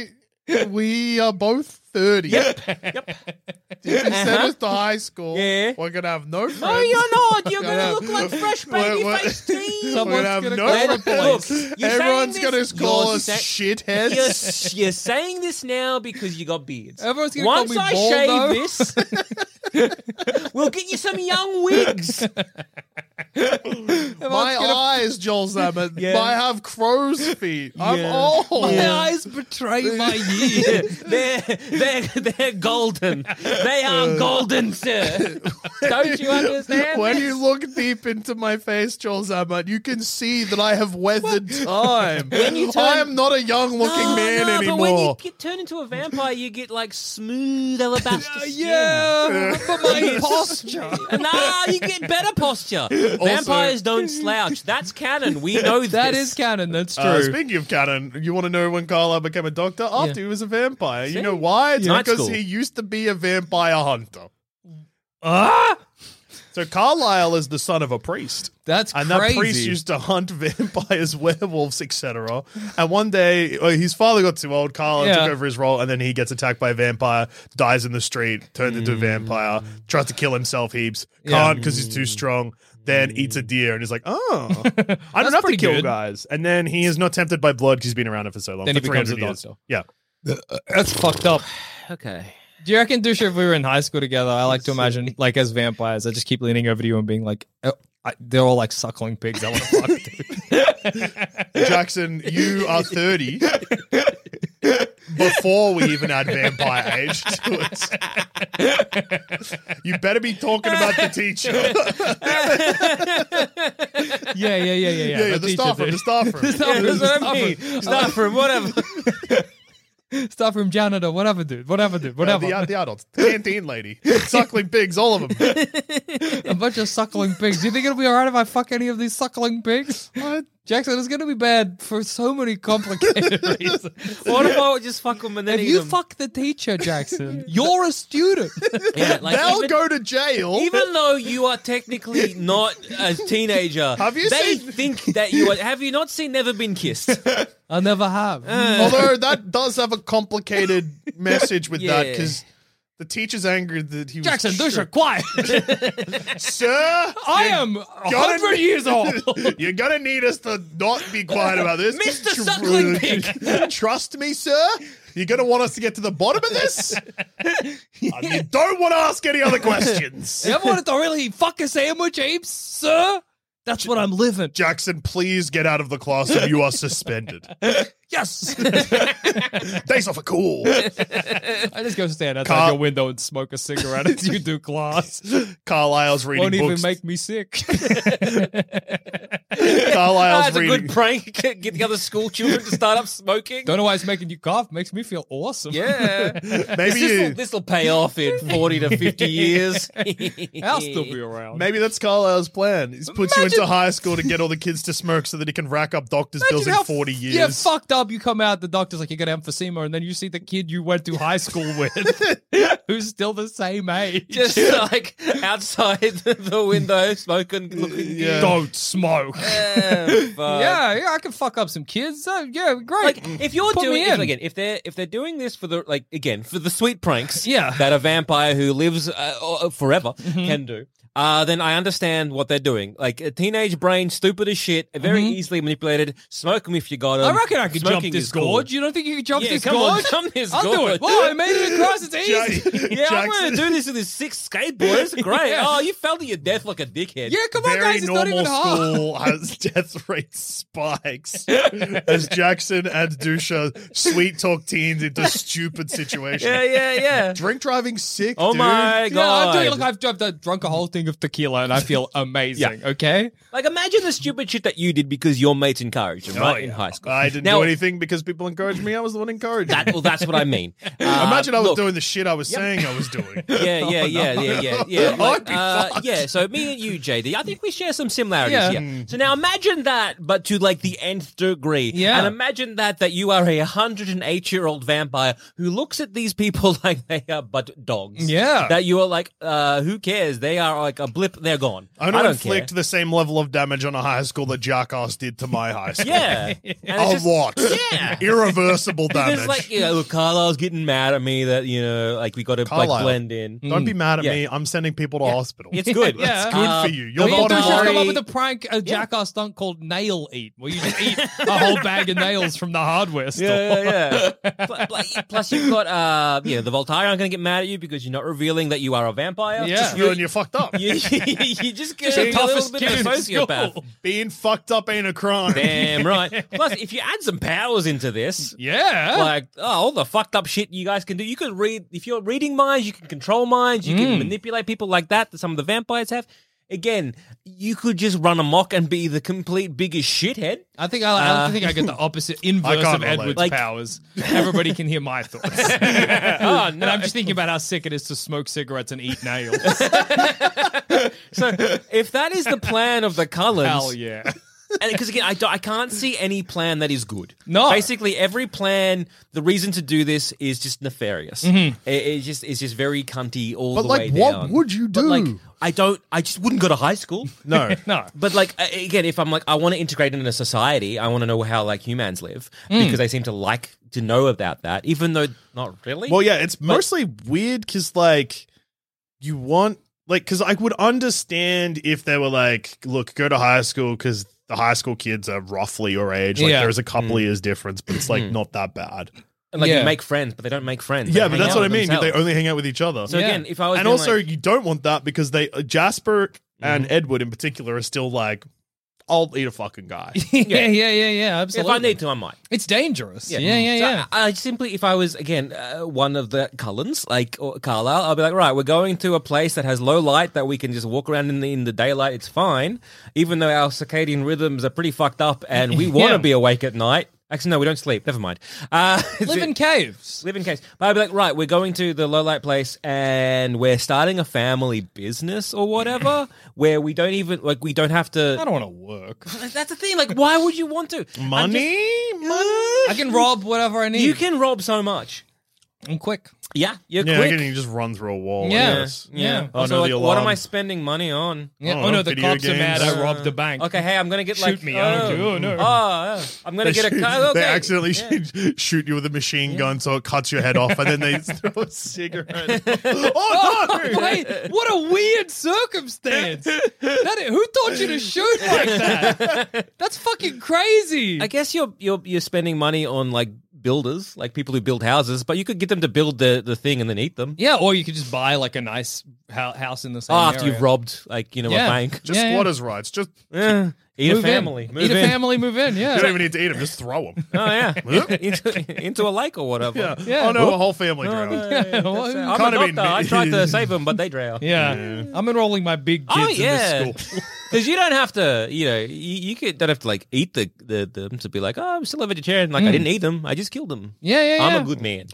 We are both thirty. Yep. Yep. If you send us to high school, Yeah. we're going to have no friends. No, you're not. You're Gonna going to have- look like fresh We're- baby we're- face tea. We're Someone's going to have gonna no call the friends. police. You're Everyone's saying going this- to call you're us sa- shitheads. You're, you're saying this now because you got beards. Everyone's gonna Once call me I bald, shave though. this, we'll get you some young wigs. My eyes, Joel Zammit, Yeah. I have crow's feet. I'm Yeah. old. My eyes betray my years. they're, they're, they're golden. They are golden, sir. Don't you understand? When this? you look deep into my face, Joel Zammit, you can see that I have weathered time. you turn- I am not a young-looking No, man no, anymore. But when you get, turn into a vampire, you get like smooth alabaster skin. Yeah, but my posture. Nah, you get better posture. Vampires don't slouch. That's canon. We know this. That is canon. That's true. Uh, speaking of canon, you want to know when Carlisle became a doctor? After he was a vampire. You know why? It's Night because school. he used to be a vampire hunter. Ah, So Carlisle is the son of a priest. that's And crazy. that priest used to hunt vampires, werewolves, et cetera. And one day, uh, his father got too old. Carlisle Yeah. took over his role, and then he gets attacked by a vampire, dies in the street, turned into a vampire, tries to kill himself heaps, can't because he's too strong. Then eats a deer, and he's like, "Oh, I don't have to pretty kill good. guys." And then he is not tempted by blood because he's been around it for so long. Then for he becomes a three hundred years. doctor. Yeah. That's fucked up. Okay. Do you reckon, Dusha, if we were in high school together, I like to imagine, like, as vampires, I just keep leaning over to you and being like, oh, I, they're all like suckling pigs. I want to fuck, dude. Jackson, you are thirty. Before we even add vampire age to it. You better be talking about the teacher. Yeah, yeah, yeah, yeah, yeah. Yeah, yeah, The the teacher, staff room, dude. the staff room. Staff room, That's what staff I mean. room. Staff room, whatever. Staff room janitor, whatever, dude. Whatever, dude. Uh, Whatever. the, the adults. Canteen lady. Suckling pigs, all of them. A bunch of suckling pigs. Do you think it'll be alright if I fuck any of these suckling pigs? What? Jackson, it's going to be bad for so many complicated reasons. What if I would just fuck them and then If eat you them? fuck the teacher, Jackson, you're a student. Yeah, like They'll even, go to jail. even though you are technically not a teenager, Have you they seen- think that you are. Have you not seen Never Been Kissed? I never have. Although that does have a complicated message with that Yeah. because the teacher's angry that he was Jackson, sure- Dusha, quiet. Sir, I am a hundred years old. You're gonna need us to not be quiet about this, Mister Tr- Suckling Pig. Trust me, sir. You're gonna want us to get to the bottom of this. And you don't want to ask any other questions. You ever wanted to really fuck a sandwich, Apes, sir? That's what I'm living. Jackson, please get out of the classroom. You are suspended. Yes. Days off are cool. I just go stand outside Car- your window and smoke a cigarette as you do class. Carlisle's reading Won't books. even make me sick. Carlisle's That's a reading. good prank. Get the other school children to start up smoking. Don't know why it's making you cough. Makes me feel awesome. Yeah. Maybe This will, you, this will pay off in forty to fifty years. I'll still be around. maybe that's Carlisle's plan. He puts you Imagine- into high school to get all the kids to smoke so that he can rack up doctor's Imagine bills in how forty f- years. Yeah, fucked up. You come out, the doctor's like, you got emphysema, and then you see the kid you went to high school with, who's still the same age. Just like outside the window, smoking, looking. Yeah. Don't smoke. Yeah, fuck. Yeah, yeah, I can fuck up some kids. Uh, yeah, great. Like if you're Put doing me if, in. again, if they're if they're doing this for the like again for the sweet pranks, Yeah. that a vampire who lives uh, uh, forever Mm-hmm. can do. Uh, then I understand what they're doing. Like a teenage brain, stupid as shit, very easily manipulated. Smoke them if you got them. Mm-hmm. I reckon I could jump Smoking this is cool. gorge. You don't think you could jump Yeah, this come on, gorge? jump this I'll do gorge. it. Whoa, I made it across. It's easy. Yeah, I'm Jackson- going to do this with this six skateboarders. Great. Yeah. Oh, you fell to your death like a dickhead. Yeah, come on, Very guys. It's not normal even hard. school has death rate spikes as Jackson and Dusha sweet talk teens into stupid situations. yeah, yeah, yeah. Drink driving sick. Oh dude. my Yeah, god. I'm doing. Look, I've, I've done- drunk a whole thing of tequila, and I feel amazing. Okay. Like, imagine the stupid shit that you did because your mates encouraged you, right, in high school. I didn't Now- do anything because people encouraged me. I was the one encouraging. That, well, that's what I mean. Uh, Imagine I was look, doing the shit I was saying I was doing. Yeah, yeah, yeah, yeah, yeah, yeah. I'd Like, be uh, fucked. yeah, so me and you, J D, I think we share some similarities Yeah. here. So now imagine that, but to like the nth degree. Yeah. And imagine that, that you are a one hundred eight year old vampire who looks at these people like they are but dogs. Yeah. That you are like, uh, who cares? They are like like a blip, they're gone. I'm I going to don't care. inflict the same level of damage on a high school that Jackass did to my high school. Yeah. And it's A just- lot. Yeah. Irreversible damage. Because like, you know, Carlisle's getting mad at me that, you know, like we got to like Carlisle. blend in. Don't be mad at Yeah. me. I'm sending people to hospital. It's good. Yeah. It's good Uh, for you. Your Me and bottom Dush have come line. up with a prank, a jackass stunt called Nail Eat, where you just eat a whole bag of nails from the hardware store. Yeah, yeah, yeah. Pl- pl- Plus, you've got, uh, yeah, the Voltari aren't going to get mad at you because you're not revealing that you are a vampire. Yeah. Just feeling you're fucked up. You, you just get Just the a little toughest bit kid of a in school. sociopath. Being fucked up ain't a crime. Damn right. Plus, if you add some powers into this, Yeah. like oh, all the fucked up shit you guys can do. You can read if you're reading minds, you can control minds, you Mm. can manipulate people like that that some of the vampires have. Again, you could just run amok and be the complete biggest shithead. I think I, I Uh, think I get the opposite I inverse can't of relate. Edward's Like- powers. Everybody can hear my thoughts. Oh And no! I'm just thinking about how sick it is to smoke cigarettes and eat nails. So if that is the plan of the Cullens, Hell yeah. and because again, I, don't, I can't see any plan that is good. No. Basically, every plan, the reason to do this is just nefarious. It, it's just it's just very cunty all But, the like, way what down. would you But, like, do? I don't. I just wouldn't go to high school. No. No. But like uh, again, if I'm like I want to integrate into society, I want to know how like humans live because they seem to like to know about that, even though not really. Well, yeah, it's mostly weird because, like, you want, like, because I would understand if they were like, look, go to high school because the high school kids are roughly your age. Like, Yeah. there's a couple years difference, but it's, like, not that bad. And, like Yeah. you make friends, but they don't make friends. Yeah, They but hang that's out what I with mean. They themselves. only hang out with each other. So Yeah. again, if I was And being also, like, you don't want that because they uh, Jasper and Edward in particular are still like, I'll eat a fucking guy. yeah, yeah, yeah, yeah. if Absolutely. I need to, I might. It's dangerous. Yeah, yeah, yeah. So yeah. I, I simply, if I was again uh, one of the Cullens, like or Carlisle, I'll be like, right, we're going to a place that has low light that we can just walk around in the in the daylight. It's fine, even though our circadian rhythms are pretty fucked up, and we want to Yeah. be awake at night. Actually, no, we don't sleep. Never mind. Uh, Live in caves. Live in caves. But I'd be like, right, we're going to the low light place and we're starting a family business or whatever where we don't even, like, we don't have to. I don't want to work. That's the thing. Like, why would you want to? I'm Money? just- I can rob whatever I need. You can rob so much. I'm quick. Yeah, you're Yeah, quick. you can just run through a wall. I Yeah. guess. Yeah. Oh, Also, no, like, the what am alarm. I spending money on? Yeah. Oh, Oh, no, the video cops are mad. games. I robbed a bank. Okay, hey, I'm gonna get Shoot like me, I don't oh, do- oh, no. oh, yeah. I'm gonna They get a shoot- car. Okay. They accidentally Yeah. shoot, shoot you with a machine gun, so it cuts your head off, and then they throw a cigarette. Oh no! Wait, what a weird circumstance. That is, who taught you to shoot like that? That's fucking crazy. I guess you're you're you're spending money on like builders, like people who build houses, but you could get them to build the, the thing and then eat them. yeah, or you could just buy like a nice hou- house in the same Oh, after area. you've robbed, like you know, Yeah. a bank. Just Yeah, yeah. squatters' rights. Just Yeah. Eat Move a family. in. Move Eat in. a family, move in. Yeah. you don't even need to eat them. Just throw them. Oh yeah, into, into a lake or whatever. Yeah. Yeah. Oh no, a whole family Oh, drowned. no, yeah, Yeah, well, that's- I'm Can't a have doctor. been- I tried to save them, but they drowned. Yeah. I'm enrolling my big kids Oh yeah, in this school. because you don't have to. You know, you, you could, don't have to like eat the, the them to be like, oh, I'm still a vegetarian. Like I didn't eat them. I just killed them. Yeah, yeah, I'm yeah. a good man.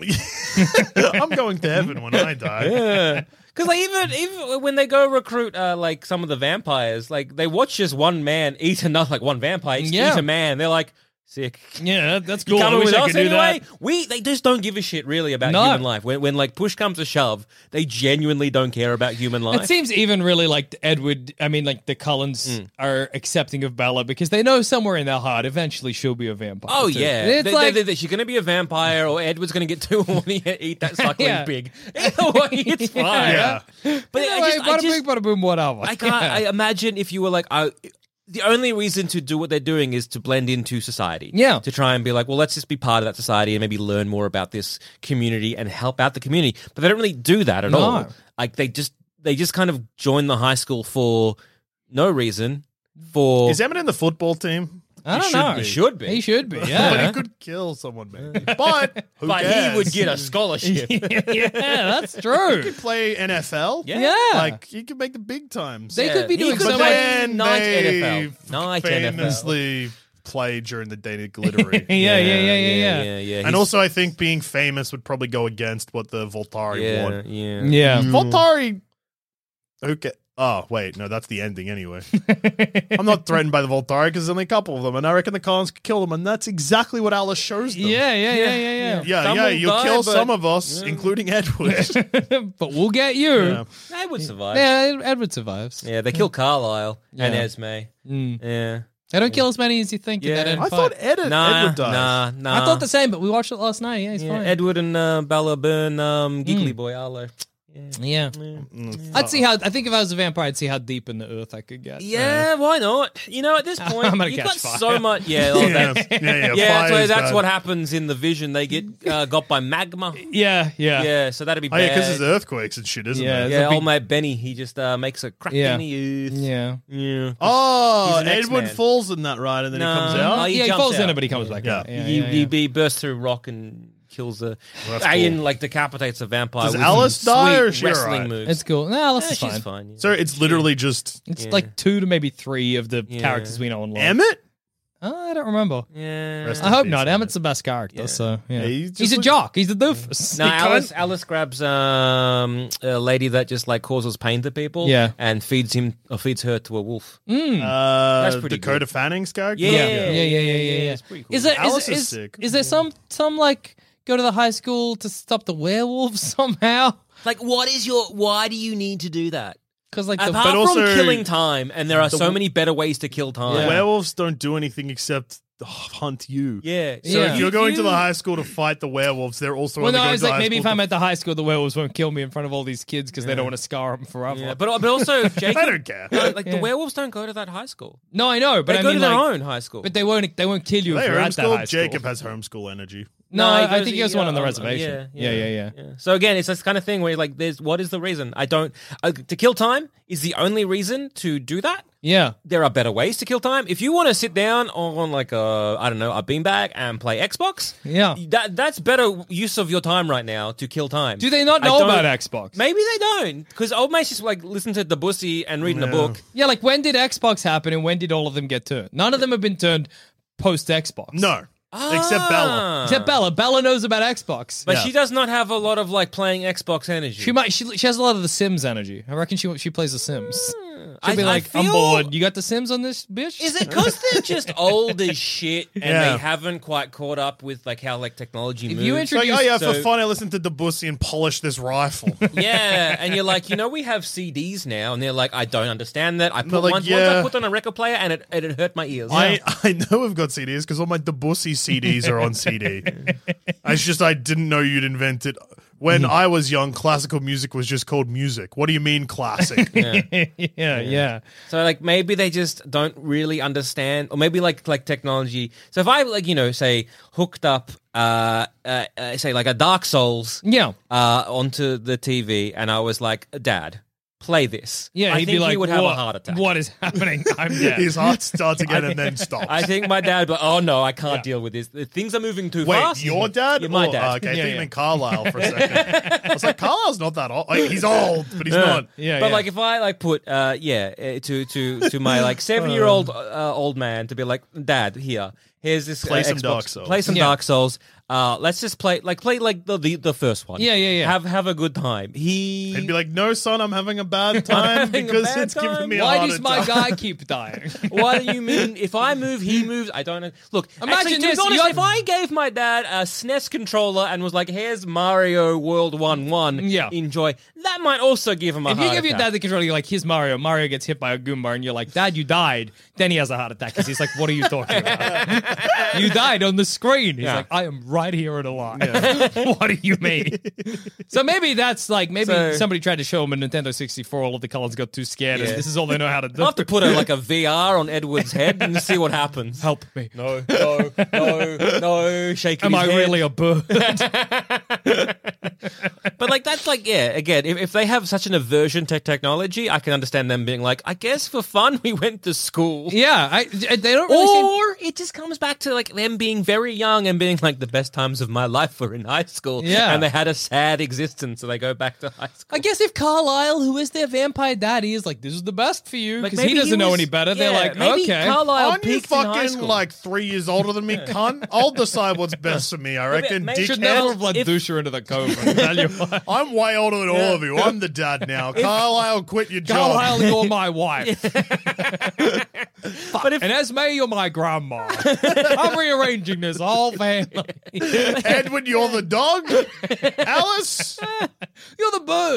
I'm going to heaven when I die. Yeah. Because like even even when they go recruit uh, like some of the vampires, like they watch just one man eat another, like one vampire eat, Yeah. eat a man. They're like, sick. Yeah, that's You cool. I coming wish with I us could do anyway? that. We they just don't give a shit really about No. human life. When when like push comes to shove, they genuinely don't care about human life. It seems even really like Edward, I mean, like the Cullens Mm. are accepting of Bella because they know somewhere in their heart eventually she'll be a vampire. Oh too. yeah, It's They- like, they- they- she's gonna be a vampire, or Edward's gonna get too horny and eat that suckling Yeah. pig. Either way, it's fine. Yeah. But I anyway, just, I bada just, bing, bada boom, whatever. I can't. Yeah. I imagine if you were like, I, the only reason to do what they're doing is to blend into society. Yeah. To try and be like, well, let's just be part of that society and maybe learn more about this community and help out the community. But they don't really do that at No. all. Like they just they just kind of join the high school for no reason. For Is Emmett in the football team? I don't should know. be. he should be. He should be, But yeah. he could kill someone, maybe. But who but cares? he would get a scholarship. yeah, that's He true. could play N F L. Yeah. Yeah. Like he could make the big times. They could be He doing could so play much. then night they N F L. Night N F L. famously play during the day of glittery. Yeah, yeah, yeah, yeah, yeah. yeah, yeah. And He's- also, I think being famous would probably go against what the Voltari yeah, want. yeah. Yeah. Voltari, who ca- Oh, wait, no, that's the ending anyway. I'm not threatened by the Voltari because there's only a couple of them, and I reckon the Collins could kill them, and that's exactly what Alice shows them. Yeah, yeah, yeah, yeah, yeah. Yeah, Some yeah, will you'll die, kill but- some of us, including Edward. But we'll get you. Yeah. They would survive. Yeah, Edward survives. Yeah, they kill Carlisle and Yeah. Esme. Mm. Yeah. They don't kill as many as you think. in Yeah. that end I fight. thought Ed- Nah, Edward died. nah, nah. I thought the same, but we watched it last night. Yeah, he's Yeah, fine. Edward and uh, Bella burn um, Giggly Mm. Boy Arlo. Yeah. I'd see how. I think if I was a vampire, I'd see how deep in the earth I could get. Yeah, why not? You know, at this point, I'm gonna you've catch got fire. so much. Yeah, well, Yeah, that's, yeah, yeah. yeah, that's, fire's what, that's bad. what happens in the vision. They get uh, got by magma. Yeah, yeah. Yeah, so that'd be Oh, yeah, bad. because there's earthquakes and shit, isn't Yeah, there? there's yeah, a big- old mate Benny, he just uh, makes a crack Yeah. in the earth. Yeah. Yeah. Oh, He's an Edward X-Man. falls in that ride and then No. he comes Oh, out? he yeah, he jumps falls in out. it, but he comes back Yeah. out. Yeah, he, yeah, he, yeah. he bursts through rock and kills the That's alien, cool. like decapitates a vampire. Does with Alice some die sweet or is she wrestling alright? moves? It's cool. No, Alice Yeah, is she's fine. fine. yeah. So it's literally just It's Yeah. like two to maybe three of the Yeah. characters we know and love. Emmett? Oh, I don't remember. Yeah. Rest I in hope peace, not. Emmett. Emmett's the best character, Yeah. so yeah. Yeah, he's, he's just a like- jock. He's the doofus. No, He Alice, can't- Alice grabs um, a lady that just like causes pain to people, Yeah. and feeds him or feeds her to a wolf. Mm. Uh, That's pretty Dakota good. Fanning's character? Yeah. yeah, yeah, yeah, yeah, yeah. yeah. It's pretty cool. Is there Alice is, is is, sick. is there some some like go to the high school to stop the werewolves somehow? Like, what is your? Why do you need to do that? Because like the Apart But from also- killing time, and there are The so w- many better ways to kill time. The werewolves don't do anything except hunt you. Yeah. So Yeah. if you're going to you- the high school to fight the werewolves, they're also well, only no, I going was to the like high maybe if school I'm to- at the high school, the werewolves won't kill me in front of all these kids because they don't want to scar them forever. Yeah, but but also Jacob, I don't care. no, like Yeah. the werewolves don't go to that high school. no, I know, but They I go mean to their like, own high school. but they won't they won't kill you They if you're at that homeschool. high school. Jacob has homeschool energy. No, he I goes- think he has one on the uh, reservation. Yeah Yeah, yeah, yeah. So again, it's this kind of thing where like, there's what is the reason? I don't uh, to kill time is the only reason to do that. Yeah. There are better ways to kill time. If you want to sit down on like a I don't know a beanbag and play Xbox, Yeah. that that's better use of your time right now to kill time. Do they not I know don't- about Xbox? Maybe they don't, because old mate's just like listen to the Bussy and reading a Yeah. book. Yeah, like when did Xbox happen and when did all of them get turned? None of them have been turned post Xbox. No. Except Bella. Ah. Except Bella. Bella knows about Xbox. But Yeah. she does not have a lot of like playing Xbox energy. She might. She, she has a lot of the Sims energy. I reckon she she plays the Sims. She'll I- be I like, I'm feel- bored. You got the Sims on this bitch? Is it because they're just old as shit and Yeah. they haven't quite caught up with like how like technology If moves? you It's like, introduce- oh yeah, so- for fun, I listened to Debussy and polished this rifle. Yeah, and you're like, you know, we have C Ds now, and they're like, I don't understand that. I put like, once, once yeah. I put on a record player, and it it, it hurt my ears. I, I know we've got C Ds because all my Debussy C Ds are on C D. It's just I didn't know you'd invent it. When I was young, classical music was just called music. What do you mean classic? yeah, yeah. So like maybe they just don't really understand, or maybe like like technology. So if I like you know say hooked up, uh, uh, uh say like a Dark Souls, Yeah. uh, onto the T V, and I was like, Dad, play this. Yeah, I he'd think be like, he would have what, a heart attack. What is happening? I'm dead. His heart starts again and then stops. I think my dad, but oh no, I can't deal with this. The Things are moving too Wait, fast. your dad? Yeah, my Oh, dad. uh, okay, I Yeah, think you yeah. meant Carlisle for a second. I was like, Carlisle's not that old. Like, he's old, but he's Yeah. not. yeah, But yeah. like if I like put uh yeah uh, to to to my like seven year old uh, old man to be like, Dad, here here's this Play uh, some Xbox. Dark Souls. play some Yeah. Dark Souls. Uh, let's just play like play like the, the the first one. Yeah, yeah, yeah. Have have a good time. He He'd be like, no, son, I'm having a bad time having a because bad it's time. giving me a Why heart does my attack. guy keep dying? What do you mean? If I move, he moves. I don't know. Look, Imagine actually, to this, be honest, you're- if I gave my dad a S N E S controller and was like, "Here's Mario World One One, Yeah. enjoy," that might also give him a If you heart give your attack. dad the controller, you're like, here's Mario. Mario gets hit by a Goomba, and you're like, Dad, you died. Then he has a heart attack because he's like, what are you talking about? You died on the screen. He's Yeah. like, I am right here and alive. What do you mean? So maybe that's like, maybe So- somebody tried to show him a Nintendo sixty-four. All of the Collins got too scared. Yeah. And this is all they know how to do. I'll have to put a, like a V R on Edward's head and see what happens. Help me. No, no, no, no, shaking Am his I head. really a bird? But like that's like yeah. Again, if, if they have such an aversion to technology, I can understand them being like, I guess for fun we went to school. yeah, I, they don't really seem... Or it just comes back to like them being very young and being like the best times of my life were in high school. Yeah. And they had a sad existence, so they go back to high school. I guess if Carlisle, who is their vampire daddy, is like, this is the best for you, Like, because he maybe doesn't know was- any better, they're yeah, like, maybe okay. Carlisle Aren't you peaked in high fucking school. like three years older than me, cunt? I'll decide what's best for me, I reckon. maybe- Should Dickhead. never have let If- Dusha into the coke over and tell you why. I'm way older than all of you. I'm the dad now. Carlisle, quit your job. Carlisle, you're my wife. But if And Esme, you're my grandma. I'm rearranging this whole family. Edward, you're the dog. Alice, You're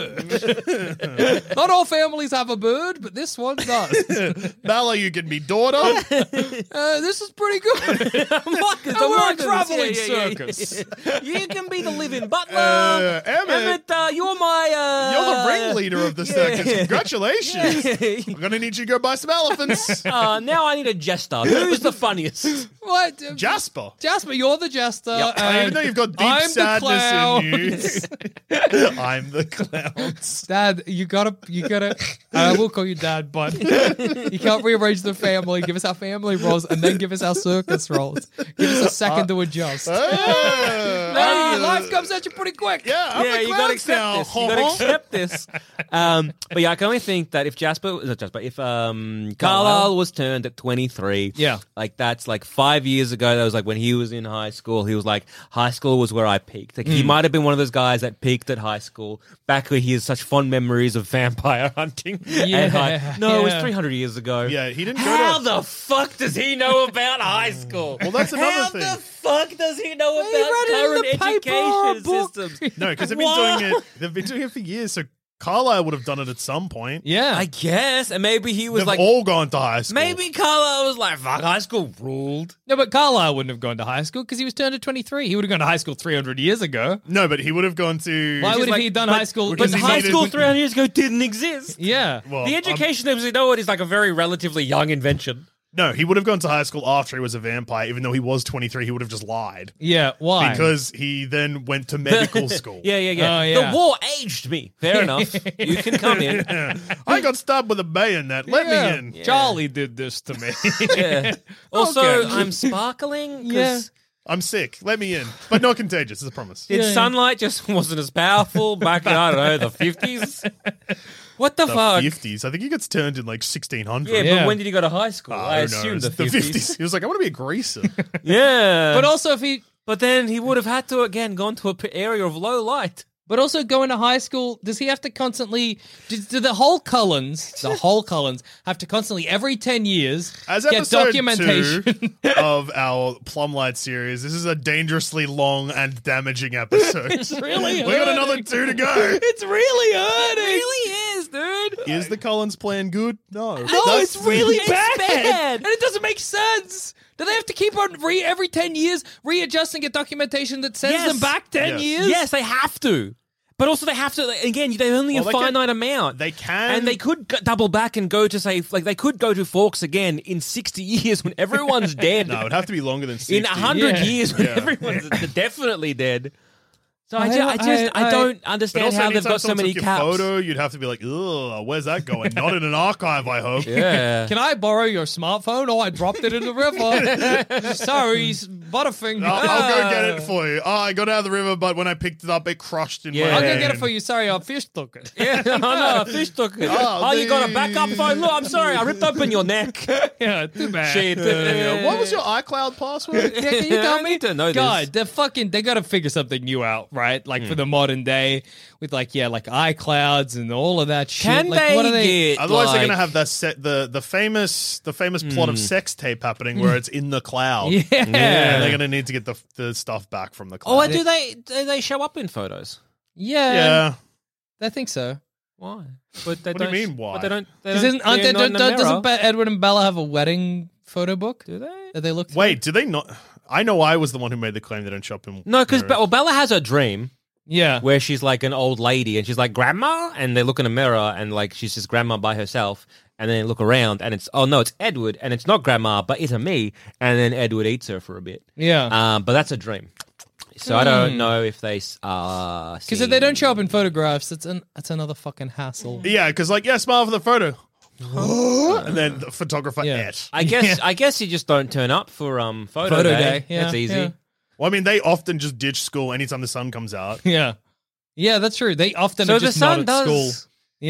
the bird. Not all families have a bird, but this one does. Bella, you can be daughter. Uh, this is pretty good. Marcus, And the we're a Marcus. traveling Yeah, yeah, yeah, circus. yeah. You can be the living butler. Uh, Emmett. Emmett, uh, you're my. Uh, You're the ringleader of the circus. Congratulations. I'm going to need you to go buy some elephants. Uh, now I need a jester. Who's the funniest? What? Jasper. Jasper, you're the jester. Even and though you've got deep I'm the sadness in clown. you. I'm the clowns. Dad, you gotta, you gotta. I will call you Dad, but you can't rearrange the family. Give us our family roles, and then give us our circus roles. Give us a second to adjust. Ah, Hey, I'm life the- comes at you pretty quick. Yeah, I'm yeah, the you gotta clowns accept now. this. You gotta accept this. Um, but yeah, I can only think that if Jasper, not Jasper, if um, Carlisle was turned at twenty-three, Yeah. like that's like five years ago. That was like when he was in high school. He was like, high school was where I peaked. Like he Hmm. might have been one of those guys that peaked at high school, back where he has such fond memories of vampire hunting. Yeah, and high- no, it was yeah. three hundred years ago. Yeah, he didn't go How to- the fuck does he know about high school? Well, that's another How thing. the fuck does he know He read about it in current the paper or education book. systems? No, because they've been What? doing it. They've been doing it for years. So Carlisle would have done it at some point. Yeah. I guess, and maybe he was They've like, all gone to high school. maybe Carlisle was like, fuck, high school ruled. No, but Carlisle wouldn't have gone to high school because he was turned at twenty-three. He would have gone to high school three hundred years ago. No, but he would have gone to. Why would like- he have done but- high school? But because in he high needed- school three hundred years ago didn't exist. Yeah. Well, The I'm- education as we know it is like a very relatively young invention. No, he would have gone to high school after he was a vampire, even though he was twenty-three. He would have just lied Yeah. Why? because he then went to medical school. Yeah, yeah, yeah. Oh, yeah. The war aged me. Fair enough. You can come in. I got stabbed with a bayonet. Let Yeah. me in. Charlie did this to me. Yeah. Also, Okay. I'm sparkling. 'cause Yeah. I'm sick. Let me in, but not contagious. It's a promise. Did Yeah. sunlight just wasn't as powerful back in, I don't know, the fifties? What the, The fuck? fifties. I think he gets turned in like sixteen hundred. Yeah, Yeah. but when did he go to high school? I, I assume the the fifties. He was like, I want to be a greaser. Yeah. But also, if he, But then he would have had to, again, gone to an area of low light. but also going to high school, does he have to constantly? Do, do the whole Cullens, the whole Cullens, have to constantly every ten years As get episode documentation? two of our Plumlight series, this is a dangerously long and damaging episode. It's really We got hurting. another two to go. It's really hurting. really is, dude. Is the Collins plan good? No. No, That's it's really it's bad. bad. and it doesn't make sense. Do they have to keep on re every ten years readjusting a documentation that sends Yes. them back ten Yes. years? Yes, they have to. But also, they have to, again, they only Well, a they can- finite amount. they can- And they could go, double back and go to, say, like, they could go to Forks again in sixty years when everyone's dead. No, it'd have to be longer than sixty. in one hundred Yeah. years when Yeah. everyone's definitely dead. So I, I ju- don't- I just, I, I- don't But understand also, how they've anytime got so someone many took your caps. photo, you'd have to be like, ugh, where's that going? Not in an archive, I hope. Yeah. Can I borrow your smartphone? Oh, I dropped it in the river. Sorry, Butterfinger. I'll, I'll go get it for you. Oh, I got out of the river, but when I picked it up, it crushed in Yeah. my I'll hand. go get it for you. Sorry, our fish took it. Yeah, oh no, a fish took it. Oh, Oh, you got a the- backup phone? Look, I'm sorry, I ripped open your neck. yeah, too bad. Shit. Yeah. What was your iCloud password? Yeah, can you Yeah, tell I me? need to know this. God, they're fucking. They got to figure something new out, right? Like for the modern day, with like yeah, like iClouds and all of that shit. Can like, they, what are they? get Otherwise, like, they're gonna have that set the the famous the famous plot of sex tape happening where it's in the cloud. Yeah. And they're gonna need to get the the stuff back from the cloud. Oh, do they do they show up in photos? yeah, yeah. I think so. Why? But they What do you don't, mean, why? But they don't. They Because don't isn't aren't they're they, not in don't, the don't, doesn't mirror. Be- Edward and Bella have a wedding photo book? Do they? That they look through? Wait, do they not? I know I was the one who made the claim they don't shop in. No, because mirrors. well, Bella has a dream Yeah. where she's like an old lady and she's like grandma, and they look in a mirror and like she's just grandma by herself, and then they look around and it's oh no, it's Edward, and it's not grandma, but it's a me, and then Edward eats her for a bit. Yeah. Um, but that's a dream. So I don't know if they uh Because if they don't show up in photographs, it's an it's another fucking hassle. Yeah, because like yeah, smile for the photo, and then the photographer Yeah. et. I guess I guess you just don't turn up for um photo, Photo day. day, yeah, That's easy. yeah. Well, I mean, they often just ditch school anytime the sun comes out. Yeah. Yeah, that's true. They often So are the just not sun at does. school. Yeah.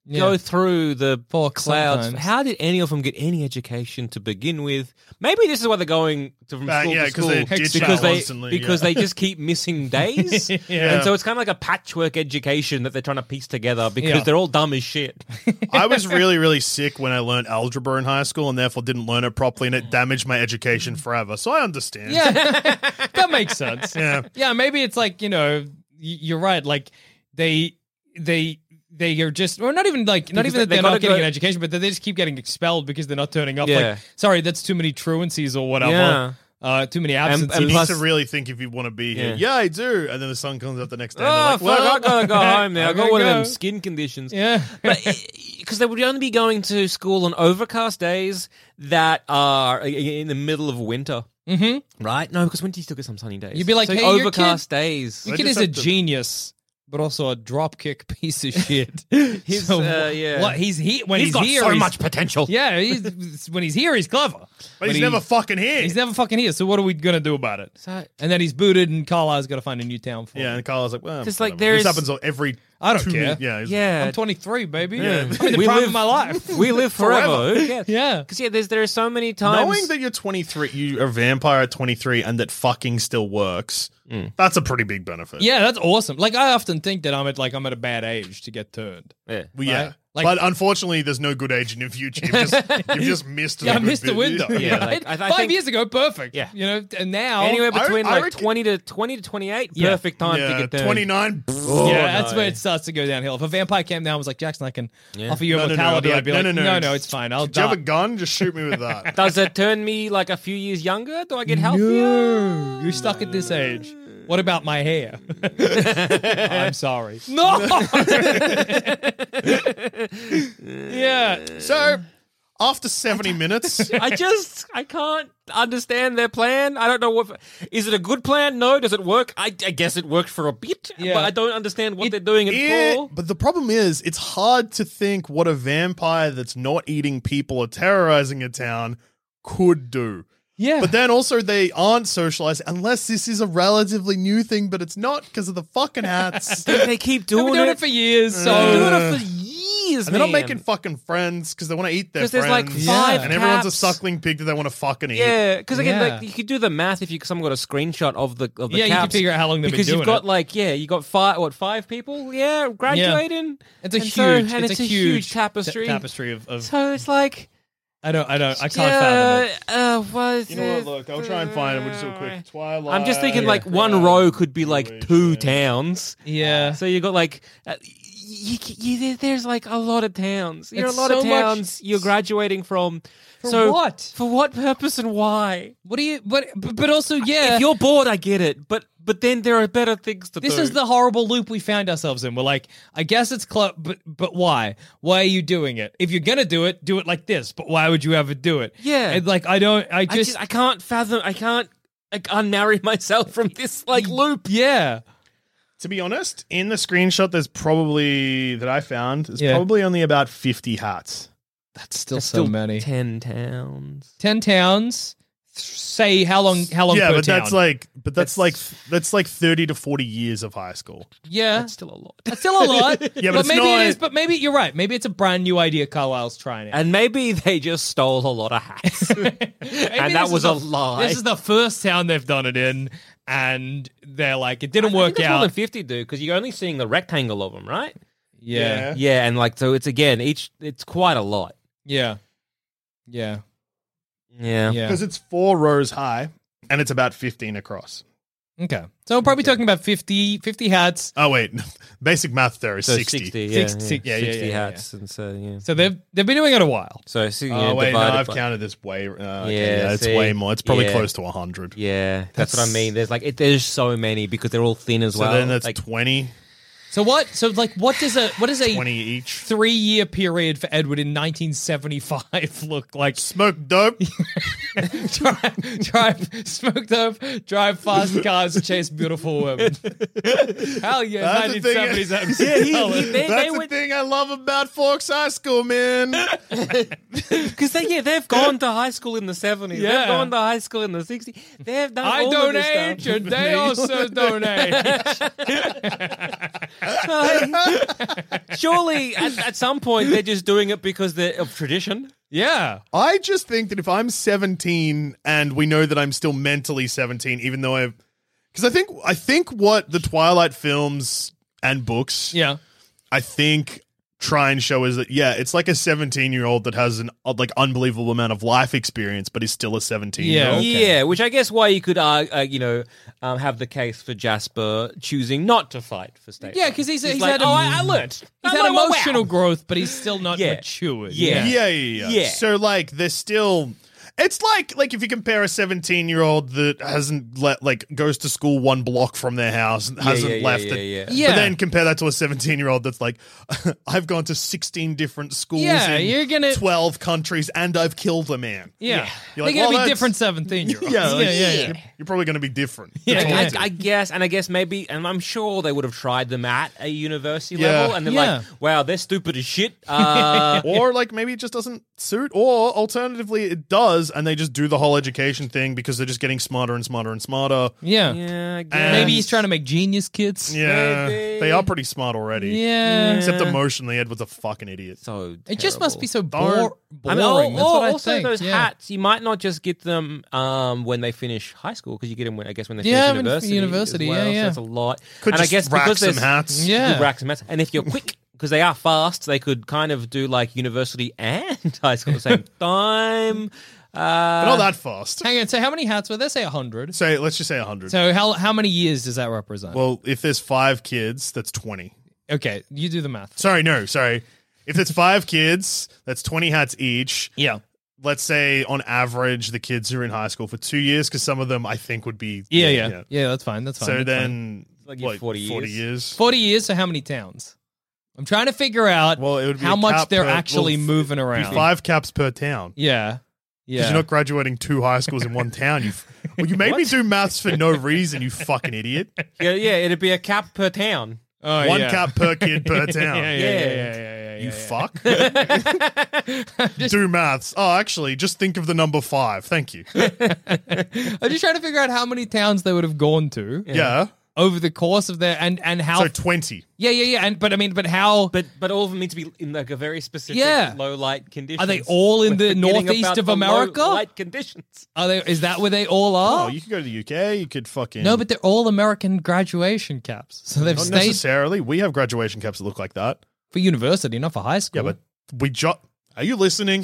go through the Forks clouds. sometimes. How did any of them get any education to begin with? Maybe this is why they're going to, from Uh, school yeah, to 'cause school they ditch because that they constantly, because yeah. they just keep missing days, Yeah. and so it's kind of like a patchwork education that they're trying to piece together because Yeah. they're all dumb as shit. I was really, really sick when I learned algebra in high school and therefore didn't learn it properly, and it damaged my education forever. So I understand. Yeah, that makes sense. Yeah. Yeah, maybe it's like, you know, y- you're right. Like they, they, they are just, or not even like, not Because even that they- they're they not gotta getting go- an education, but that they just keep getting expelled because they're not turning up. Yeah. Like, sorry, that's too many truancies or whatever. Yeah. Uh, too many And- absences. and You need plus- to really think if you want to be here. Yeah. Yeah, I do. And then the sun comes up the next day. Oh, and they're like, fuck, well, I gotta go home now. I I got gotta one of go. them skin conditions. yeah. But because they would only be going to school on overcast days that are in the middle of winter. Mm-hmm. Right? No, because winter you still get some sunny days. You'd be like, so hey, your overcast days. Your I kid just is a have to- genius, but also a dropkick piece of shit. He's, So, uh, yeah. What he's he when He's he's, got here, so he's- much potential. Yeah, he's, when he's here, he's clever. but When he's he- never fucking here. He's never fucking here. So what are we gonna do about it? So- And then he's booted, and Carlisle's got to find a new town for Yeah, him. and Carla's like, well, 'Cause, like, whatever. there's- this happens every. I don't two care. minutes. Yeah, he's- Yeah. I'm twenty-three, baby. Yeah. I'm in the We prime live- of my life. We live forever. Forever. Who cares? Yeah. Because, yeah, there's, there are so many times. Knowing that you're twenty-three, you are a vampire at twenty-three, and that fucking still works. Mm. That's a pretty big benefit. Yeah, that's awesome. Like I often think that I'm at like I'm at a bad age to get turned. Yeah. Well, yeah. Right? Like- but unfortunately, there's no good age in your future. You've just, you've just missed. Yeah, I a good missed the bit. window. Yeah, right? like, I- I Five think- years ago, perfect. Yeah. You know, and now Anywhere I- between I like reckon- twenty to twenty to twenty-eight, Yeah. perfect time Yeah, to get there. twenty-nine. yeah, Oh, that's no. where it starts to go downhill. If a vampire came down and was like, Jackson, I can Yeah. offer you No, no, no, immortality, I'd be I'd like, be no, like, no, no, no, no, it's fine. I'll Do you have a die. gun? Just shoot me with that. Does it turn me like a few years younger? Do I get healthier? No, you're stuck at this age. What about my hair? I'm sorry. No. yeah. So, after seventy minutes, I just I can't understand their plan. I don't know what is it a good plan? No, does it work? I, I guess it worked for a bit, Yeah. but I don't understand what they're doing it Yeah, for. but the problem is, it's hard to think what a vampire that's not eating people or terrorizing a town could do. Yeah. But then also they aren't socialized unless this is a relatively new thing, but it's not because of the fucking hats. and They keep They've doing, been doing it. it for years, so They've been doing it for years, they're not man. making fucking friends because they want to eat their 'Cause friends. there's like five and everyone's a caps. suckling pig that they want to fucking eat. Yeah, because again, Yeah. like you could do the math if you someone got a screenshot of the of the Yeah, you can caps, figure out how long they've been because doing you've got it. like yeah, you got five what five people yeah graduating. it's a And huge, so- and it's, a, huge tapestry. ta- tapestry of. of So it's like I don't, I don't, I can't fathom it. Uh, what You know what? Look, I'll try and find it. We'll just do a quick Twilight. I'm just thinking like one row could be like two towns. Yeah. So you got like, uh, you, you, there- there's like a lot of towns. You're It's a lot so of much- towns you're graduating from. For so what? For what purpose and why? What do you? But but but also, yeah. If you're bored, I get it. But but then there are better things to This do. is the horrible loop we found ourselves in. We're like, I guess it's close, but but why? Why are you doing it? If you're gonna do it, do it like this. But why would you ever do it? Yeah. And like, I don't. I I just. just I can't fathom. I can't. I unmarry myself from this like loop. yeah. To be honest, in the screenshot, there's probably that I found. There's Yeah. probably only about fifty hats. That's still That's so still many. Ten towns. Ten towns. Say how long? How long? Yeah, per but town? that's like, but that's, That's- like that's like thirty to forty years of high school. yeah. That's still a lot. That's still a lot. Yeah, but but it's maybe not- it is. But maybe you're right. Maybe it's a brand new idea Carlisle's trying it. And maybe they just stole a lot of hats. Maybe and that this was is a the- lie. This is the first town they've done it in, and they're like, it didn't I work think it's more out. than fifty, dude, because you're only seeing the rectangle of them, right? yeah. Yeah, and like so, it's again each. It's quite a lot. Yeah. Yeah. Yeah, Yeah. Because it's four rows high and it's about fifteen across. Okay. So we're probably talking about fifty, fifty hats. Oh wait, basic math there is So sixty. sixty, yeah, Six- yeah. six- yeah, yeah, sixty yeah, yeah, hats, and so yeah. So they've they've been doing it a while. So, so yeah, Oh wait, no, divided I've by- counted this way. Uh, okay, Yeah, yeah, it's see? way more. It's probably Yeah. close to a hundred. Yeah, that's, what I That's- mean. There's like it, there's so many because they're all thin as So well. then that's like, twenty. So what? So like, what does a what does a twenty each. three year period for Edward in nineteen seventy-five look like? Smoke dope. drive, drive, smoke dope, drive fast cars, chase beautiful women. Hell yeah, That's the nineteen thing. seventies M C. Yeah, he- he- they- That's they the would- thing I love about Forks High School, man. because they yeah they've gone to high school in the seventies. Yeah. They've gone to high school in the sixties. They've done. I all of this donate, stuff. and they also donate. Surely, at, at some point, they're just doing it because they're of tradition. Yeah. I just think that if I'm seventeen and we know that I'm still mentally seventeen, even though I've, because I think I think what the Twilight films and books, Yeah. I think try and show is that yeah, it's like a seventeen year old that has an uh, like unbelievable amount of life experience, but is still a seventeen year Yeah. old. Okay. Yeah, which I guess why you could, uh, uh, you know, um, have the case for Jasper choosing not to fight for state. Yeah, because he's, he's, like, had oh, em- I, I learned. He's I had learned, wow, emotional wow. growth, but he's still not Yeah. matured. Yeah. Yeah, yeah, yeah. Yeah. So like there's still it's like like if you compare a seventeen year old that hasn't let like goes to school one block from their house and hasn't yeah, yeah, left yeah, it. yeah. Yeah. But then compare that to a seventeen year old that's like I've gone to sixteen different schools Yeah, in you're gonna- twelve countries and I've killed a man. Yeah. You're They're like, going to well, be that's- different seventeen-year-olds. Yeah, like, yeah, yeah, yeah. You're, you're probably going to be different. Yeah, That's all I, it is. I guess, and I guess maybe, and I'm sure they would have tried them at a university Yeah. level, and they're Yeah. like, "Wow, they're stupid as shit." Uh, Or like maybe it just doesn't suit, or alternatively it does, and they just do the whole education thing because they're just getting smarter and smarter and smarter. Yeah. yeah, I guess. And- Maybe he's trying to make genius kids. Yeah, Maybe. they are pretty smart already. Yeah. Except emotionally, Edward's a fucking idiot. so. It just must terrible. be so Don't- bore- I boring. mean, oh, That's oh, what I also think. those yeah. hats, you might not just get them um, when they finish high school, because you get them, when, I guess, when they Yeah, finish when you finish university. university, as well, yeah, so yeah. that's a lot. Could and just I guess rack because some there's hats. Yeah. could rack some hats, and if you're quick, because they are fast, they could kind of do like university and high school at the same time. Uh, But not that fast. Hang on. So how many hats were there? Say one hundred. Say, let's just say one hundred. So how how many years does that represent? Well, if there's five kids, that's twenty. okay, you do the math. Sorry, no, sorry. If there's five kids, that's twenty hats each. Yeah. Let's say on average, the kids are in high school for two years because some of them I think would be. Yeah, yeah. Yeah, that's fine. That's fine. So that's then, Like like forty forty years. years. forty years, so how many towns? I'm trying to figure out Well, it would be how a much cap they're per- actually well, moving Be around. five caps per town. Yeah. Because Yeah. you're not graduating two high schools in one town. You, well, you made me do maths for no reason. You fucking idiot. Yeah, yeah, it'd be a cap per town. Oh, One yeah. cap per kid per town. Yeah, yeah, yeah, yeah, yeah, yeah, yeah, You yeah. fuck. Do maths. Oh, actually, just think of the number five. Thank you. I'm just trying to figure out how many towns they would have gone to Yeah. over the course of their and and how. So twenty. yeah, yeah, yeah. And but I mean, but how But but all of them need to be in like a very specific Yeah. low light conditions. Are they all in We're the forgetting northeast about of the America? Low light conditions. are they? Is that where they all are? Oh, you could go to the U K. You could fucking. no, but they're all American graduation caps, so they've not stayed necessarily. We have graduation caps that look like that. for university, not for high school. Yeah, but we jo- Are you listening?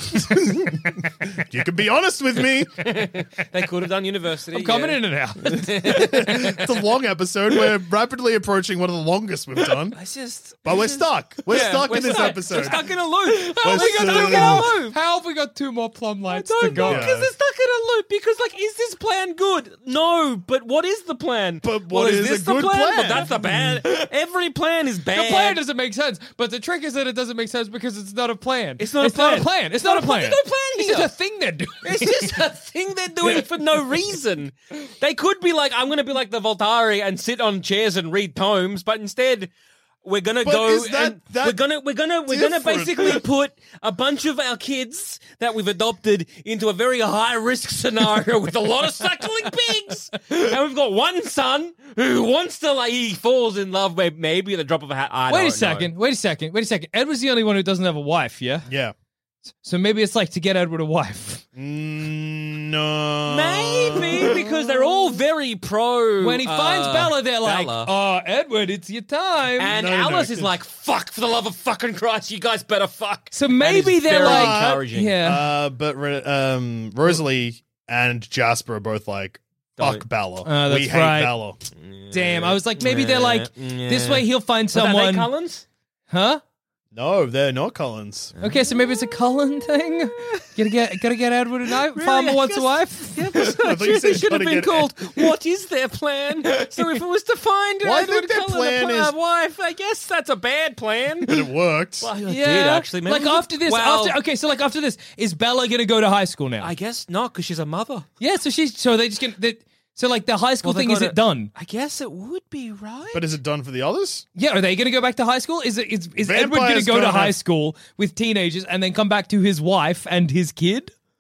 You can be honest with me. They could have done university. I'm coming yeah. in and out. It's a long episode. We're rapidly approaching one of the longest we've done. It's just. But we're it's just- stuck. We're Yeah, stuck we're in this stuck. episode. We're stuck in a loop. How have we got We're two stuck in a more? How have we got two more plum lights I to don't go? know, because they're stuck in a loop. Because, like, is this plan good? No, but what is the plan? But well, what is is this a the good plan? plan? But that's the bad. Every plan is bad. The plan doesn't make sense, but the trick is that it doesn't make sense because it's not a plan. It's not a it's Not plan. a plan. It's, It's not, not a a plan. plan. There's no plan It's here. just a thing they're doing. It's just a thing they're doing for no reason. They could be like, I'm going to be like the Voltari and sit on chairs and read tomes, but instead we're going to But go is that- and that we're going to we're going to we're going to different? basically put a bunch of our kids that we've adopted into a very high risk scenario with a lot of suckling pigs. And we've got one son who wants to like he falls in love with maybe at the drop of a hat. I Wait don't a second. know. Wait a second. Wait a second. Edward's the only one who doesn't have a wife, yeah? Yeah. So maybe it's like to get Edward a wife. Mm, no. Maybe because they're all very pro. When he finds uh, Bella, they're like, Bella. "Oh, Edward, it's your time." And No, no, Alice no, is 'cause- like, fuck, for the love of fucking Christ, you guys better fuck. so And maybe it's they're very like, encouraging. yeah. Uh, but um, Rosalie and Jasper are both like, fuck Don't- Bella. Oh, that's we hate right. Bella. Damn, I was like, maybe they're like, this Yeah. way he'll find Was that someone. Nate Cullens? Huh? No, they're not Collins. Okay, so maybe it's a Cullen thing. Gotta get, gotta get Edward a wife. Farmer I wants a guess- wife. Yeah, I thought you it said should have gotta been get- called "What is their plan?" So if it was to find Well, I Edward think their Cullen plan a pla- is- wife, I guess that's a bad plan. But it worked. Well, it Yeah, did actually. Maybe like we- after this, well, after okay, so like after this, is Bella gonna go to high school now? I guess not because she's a mother. yeah, so she's so they just gonna they, so like the high school Well, they thing is gotta- it done? I guess it would be right. But is it done for the others? Yeah, are they gonna go back to high school? Is it is, is Edward gonna Vampires go to can't high have- school with teenagers and then come back to his wife and his kid?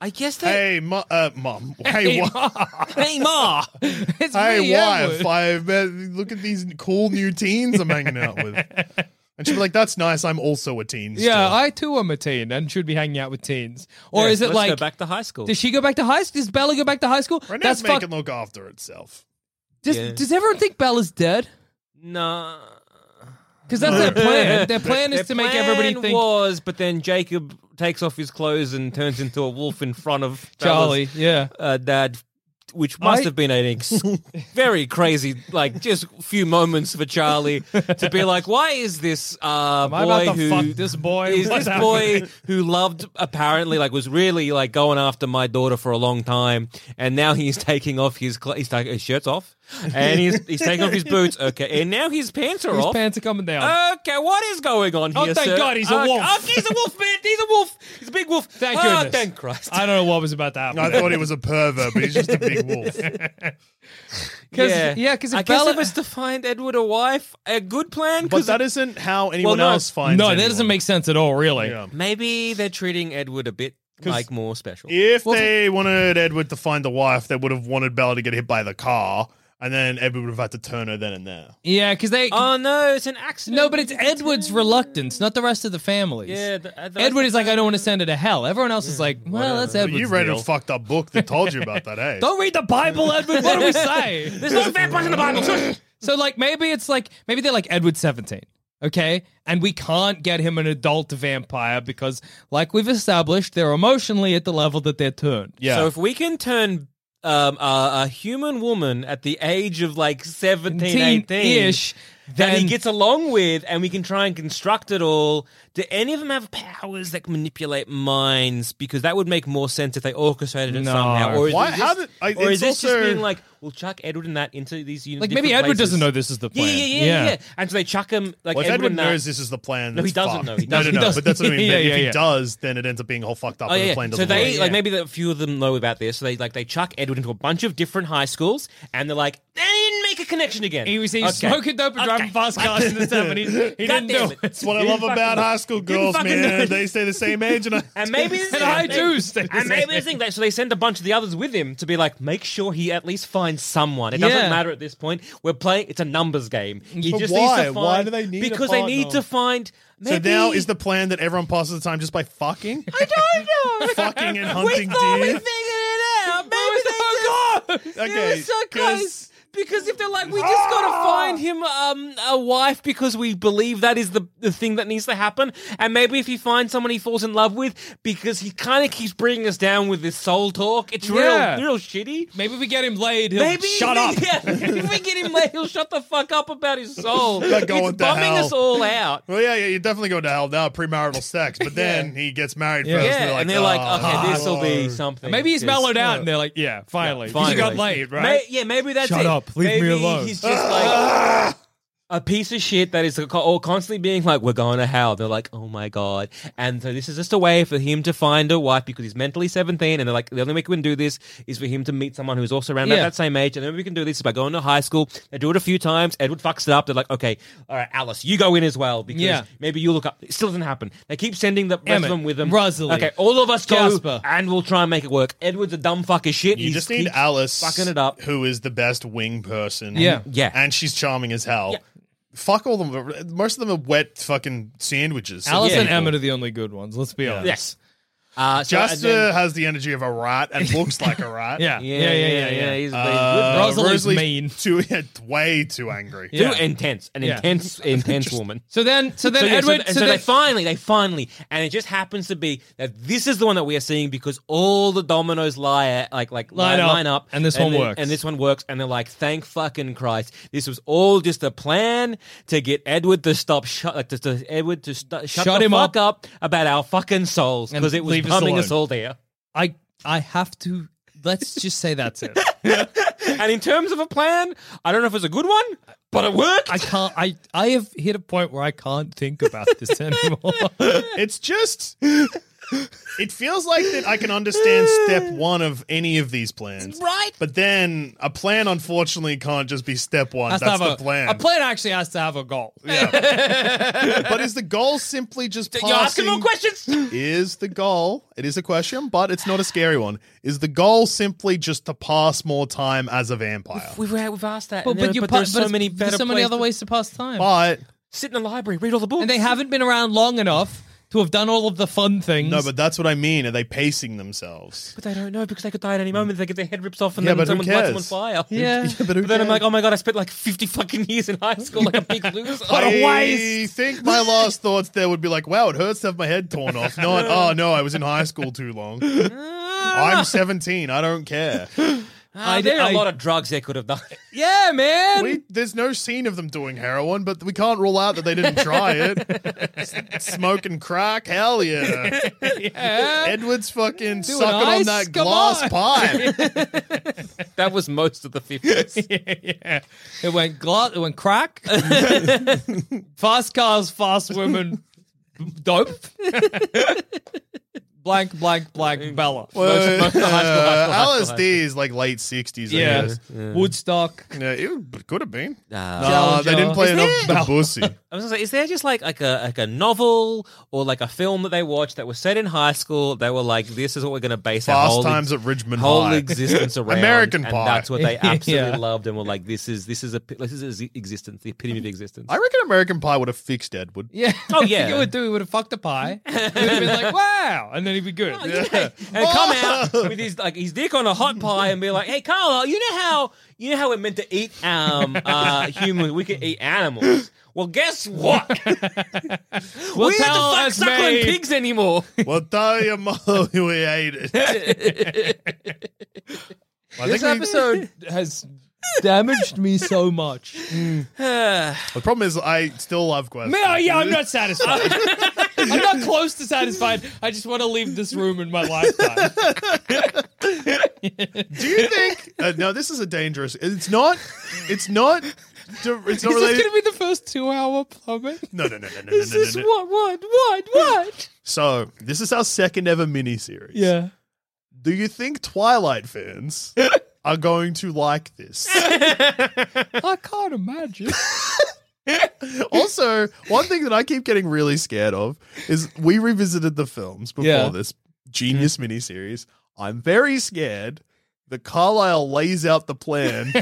I guess they. Hey, mo- uh, mom. Hey, wa- Hey, Ma. It's hey, me, wife. Edward. I've uh, look at these cool new teens I'm hanging out with. And she'd be like, "That's nice. I'm also a teen." Yeah, still." I too am a teen and should be hanging out with teens. Or Yeah, is it let's like go back to high school? Does she go back to high school? Does Bella go back to high school? Right now, That's make fuck. it look after itself. Does, Yeah. does everyone think Bella's dead? No. Because that's their plan. Their plan is Their to make plan everybody think was, but then Jacob takes off his clothes and turns into a wolf in front of Charlie. Bella's, Yeah. uh, dad, which must I- have been an ex- very crazy, like just few moments for Charlie to be like, "Why is this uh, Am I boy about to who fuck this boy? is What's this boy happening?" who loved apparently like was really like going after my daughter for a long time, and now he's taking off his cl- he's taking his shirt's off, and he's he's taking off his boots. Okay, and now his pants are His off. pants are coming down. Okay, what is going on Oh, here, thank sir? God, he's a Uh, wolf. Oh, he's a wolf, man. He's a wolf. He's a big wolf. Thank oh, goodness. thank Christ. I don't know what was about to happen. I thought he was a pervert, but he's just a big wolf. Cause, yeah, yeah, because I if guess Bella... if it's to find Edward a wife, a good plan. But 'cause that isn't how anyone no. else finds. no, that anyone. doesn't make sense at all, really. Yeah. maybe they're treating Edward a bit like more special. If they wanted Edward to find a wife, they would have wanted Bella to get hit by the car, and then Edward would have had to turn her then and there. Yeah, because they... Oh no, it's an accident. no, but it's Edward's reluctance, not the rest of the families. Yeah, the- uh, the Edward rest is like, I don't want to send her to hell. Everyone else is like, well, that's Edward's You read deal. a fucked up book that told you about that, eh? Don't read the Bible, Edward. What do we say? There's no vampires in the Bible. So, like, maybe it's like, maybe they're like Edward seventeen, okay? And we can't get him an adult vampire because, like we've established, they're emotionally at the level that they're turned. Yeah. So if we can turn um, a, a human woman at the age of like seventeen, eighteen ish, that he then gets along with, and we can try and construct it all. Do any of them have powers that can manipulate minds? Because that would make more sense if they orchestrated it No. somehow. Or is Why- it how just, did- I- or is it's this also- just being like, we'll chuck Edward and that into these units? like maybe Edward doesn't know this is the Yeah, plan. yeah, yeah, yeah, yeah. And so they chuck him like Well, if Edward, Edward and that. knows this is the plan, No, he that's doesn't fucked. know. He no, doesn't. no, no. He But that's what I mean. Yeah, if yeah, he yeah. does, then it ends up being all fucked up. Oh and yeah, the plan so doesn't they work. like maybe the, a few of them know about this. So they like they chuck Edward into a bunch of different high schools, and they're like, they didn't make a connection again. He was he was Okay. smoking dope and Okay. driving fast cars in the seventies. He God didn't damn do it. it. That's what I love about high school girls, fucking man. know. They stay the same age, and I, And maybe this And is- I do stay the And maybe same. this thing. So they send a bunch of the others with him to be like, make sure he at least finds someone. It Yeah. doesn't matter at this point. We're playing. It's a numbers game. He But just why? needs to find. Why do they need a Because they need partner? to find. so Maybe, now is the plan that everyone passes the time just by fucking? I don't know. Fucking and we hunting thought we deer. figured it out. Maybe so they just, Okay, they were so 'cause- close. Because if they're like, we just got to find him um, a wife because we believe that is the, the thing that needs to happen. And maybe if he finds someone he falls in love with because he kind of keeps bringing us down with this soul talk, it's Yeah. real real shitty. Maybe we get him laid. He'll Maybe shut up. Yeah, if we get him laid, he'll shut the fuck up about his soul. Like going it's to bumming hell. us all out. Well, yeah, yeah, you definitely go to hell now, premarital sex. But then he gets married Yeah. first, Yeah, and they're like, and they're like, "Oh, okay, this will be no." something. Maybe he's 'cause- mellowed out, and they're like, "Yeah, finally, 'Cause Finally. you got laid, right?" May- yeah, maybe that's Shut it. up. Leave me Maybe alone. He's just like a piece of shit that is co- all constantly being like, we're going to hell. They're like, oh my God. And so this is just a way for him to find a wife because he's mentally seventeen. And they're like, the only way we can do this is for him to meet someone who's also around Yeah. about that same age. And then we can do this is by going to high school. They do it a few times. Edward fucks it up. They're like, okay, all right, Alice, you go in as well because Yeah. maybe you look up. It still doesn't happen. They keep sending the rest Emmett, of them with them. Rosalie, Okay, all of us go Jasper. and we'll try and make it work. Edward's a dumb fuck as shit. You He's- just need keeps Alice, fucking it up. who is the best wing person. Yeah. Yeah. and she's charming as hell. Yeah. Fuck all them. Most of them are wet fucking sandwiches. So Alice Yeah. and Emmett are the only good ones. Let's be honest. Yes. Uh, so, Jasper and then- has the energy of a rat and looks like a rat. Yeah. Yeah, Yeah. Yeah. Yeah. Yeah. He's, Uh, Rosalie's Rosalie's mean. Too, yeah, way too angry. he's too Yeah. intense, an Yeah. intense, intense woman. So then, so then So, yeah, so- Edward. and so so, they then- finally, they finally, and it just happens to be that this is the one that we are seeing because all the dominoes lie like like Line line, up, line up, and this one then- works. and this one works, and they're like, thank fucking Christ, this was all just a plan to get Edward to stop, shut, like to, to Edward to st- shut, Shut the him fuck up. up. about our fucking souls And because it was leave us bumming alone. us all there. I I have to. Let's just say that's it. And in terms of a plan, I don't know if it's a good one, but it worked. I can't. I I have hit a point where I can't think about this anymore. It's just It feels like that I can understand step one of any of these plans. Right. But then a plan, unfortunately, can't just be step one. Has to That's have the a, plan. A plan actually has to have a goal. But is the goal simply just passing? You're asking more questions. Is the goal, it is a question, but it's not a scary one. Is the goal simply just to pass more time as a vampire? We've, we've asked that. But, and there- but, you but pa- there's so but many there's better so many places other to- ways to pass time. But Sit in the library, read all the books. And they haven't been around long enough to have done all of the fun things. no, but that's what I mean. Are they pacing themselves? But they don't know because they could die at any moment. They get their head ripped off and Yeah, then but who someone lights them on cares? fire. Yeah. Yeah, but, who But then I'm cares? like, oh my god, I spent like fifty fucking years in high school like a big loser. What a I waste. think my last thoughts there would be like, wow, it hurts to have my head torn off. Not, oh no, I was in high school too long. I'm seventeen. I don't care. Uh, I- there are I- a lot of drugs they could have done. Yeah, man. We, there's no scene of them doing heroin, but we can't rule out that they didn't try it. S- Smoking crack, hell yeah. yeah. Edward's fucking Doing sucking on ice? that Come glass on. pipe. That was most of the fifties. yeah. It went glut. It went crack. Fast cars, fast women, dope. blank, blank, blank. Bella. Well, most of the high school, high school, high uh, school, L S D is like late sixties, I Yeah. guess. Woodstock. Yeah, it could have been. Uh, No, they didn't play Is enough there- the bussy. I was gonna say, is there just like like a like a novel or like a film that they watched that was set in high school? They were like, "This is what we're going to base our Fast whole Times at Richmond whole High. existence around." American and Pie. that's what they absolutely Yeah. loved, and were like, "This is this is a this is a existence, the epitome of existence." I reckon American Pie would have fixed Edward. Yeah. Oh, I yeah. think it would do. He would have fucked a pie. He would have been like, wow. And then he'd be good. Yeah. and come out with his like his dick on a hot pie and be like, "Hey, Carla, you know how you know how we're meant to eat um uh humans? We can eat animals. Well, guess what? We'll we don't tell have to fuck suckling Esme. pigs anymore." Well, tell your mother we ate it. I This think we- episode has damaged me so much. the problem is I still love questions. Me, oh, yeah, I'm not satisfied. I'm not close to satisfied. I just want to leave this room in my lifetime. Do you think? Uh, no, this is a dangerous. It's not. It's not. It's not Is this related. going to be the first two-hour plumbing? No, no, no, no, no, no, Is no, this no, no. what, what, what, what? So this is our second ever mini-series. Yeah. Do you think Twilight fans are going to like this? I can't imagine. Also, one thing that I keep getting really scared of is we revisited the films before Yeah. this genius miniseries. I'm very scared that Carlisle lays out the plan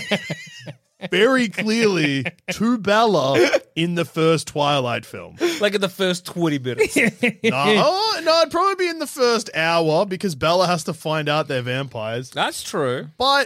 very clearly to Bella in the first Twilight film. Like in the first twenty minutes. No, oh, no, it'd probably be in the first hour because Bella has to find out they're vampires. That's true. But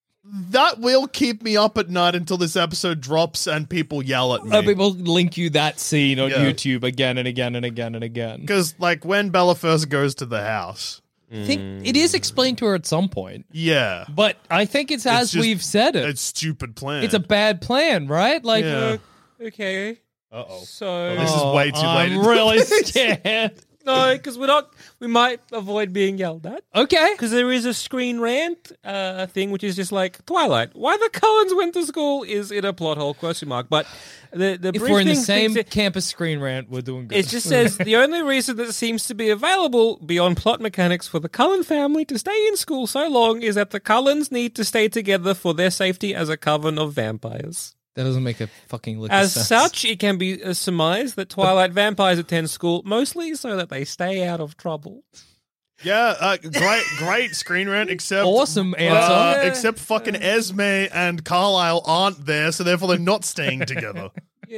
that will keep me up at night until this episode drops and people yell at me. Uh, people link you that scene on Yeah. YouTube again and again and again and again. Because, like, when Bella first goes to the house, I think it is explained to her at some point, yeah, but I think it's as just- we've said it. it's stupid plan. It's a bad plan, right? Like, Yeah. Okay. Uh-oh. So This is way too late. I'm really scared. no, because we're not. We might avoid being yelled at. Okay. Because there is a screen rant uh, thing, which is just like Twilight. Why the Cullens went to school is in a plot hole question mark. But the the If brief we're in the thing same thinks it, campus screen rant, we're doing good. it just says the only reason that seems to be available beyond plot mechanics for the Cullen family to stay in school so long is that the Cullens need to stay together for their safety as a coven of vampires. that doesn't make a fucking lick of As sense. such, it can be uh, surmised that Twilight vampires attend school mostly so that they stay out of trouble. Yeah, uh, great, great screen rant, except Awesome answer. uh, Yeah. except fucking Esme and Carlisle aren't there, so therefore they're not staying together.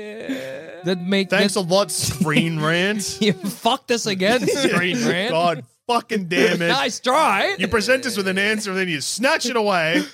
Yeah. that make Thanks that, a lot, screen rant. you fucked us again, screen rant. God fucking damn it! Nice try. You present us with an answer and then you snatch it away.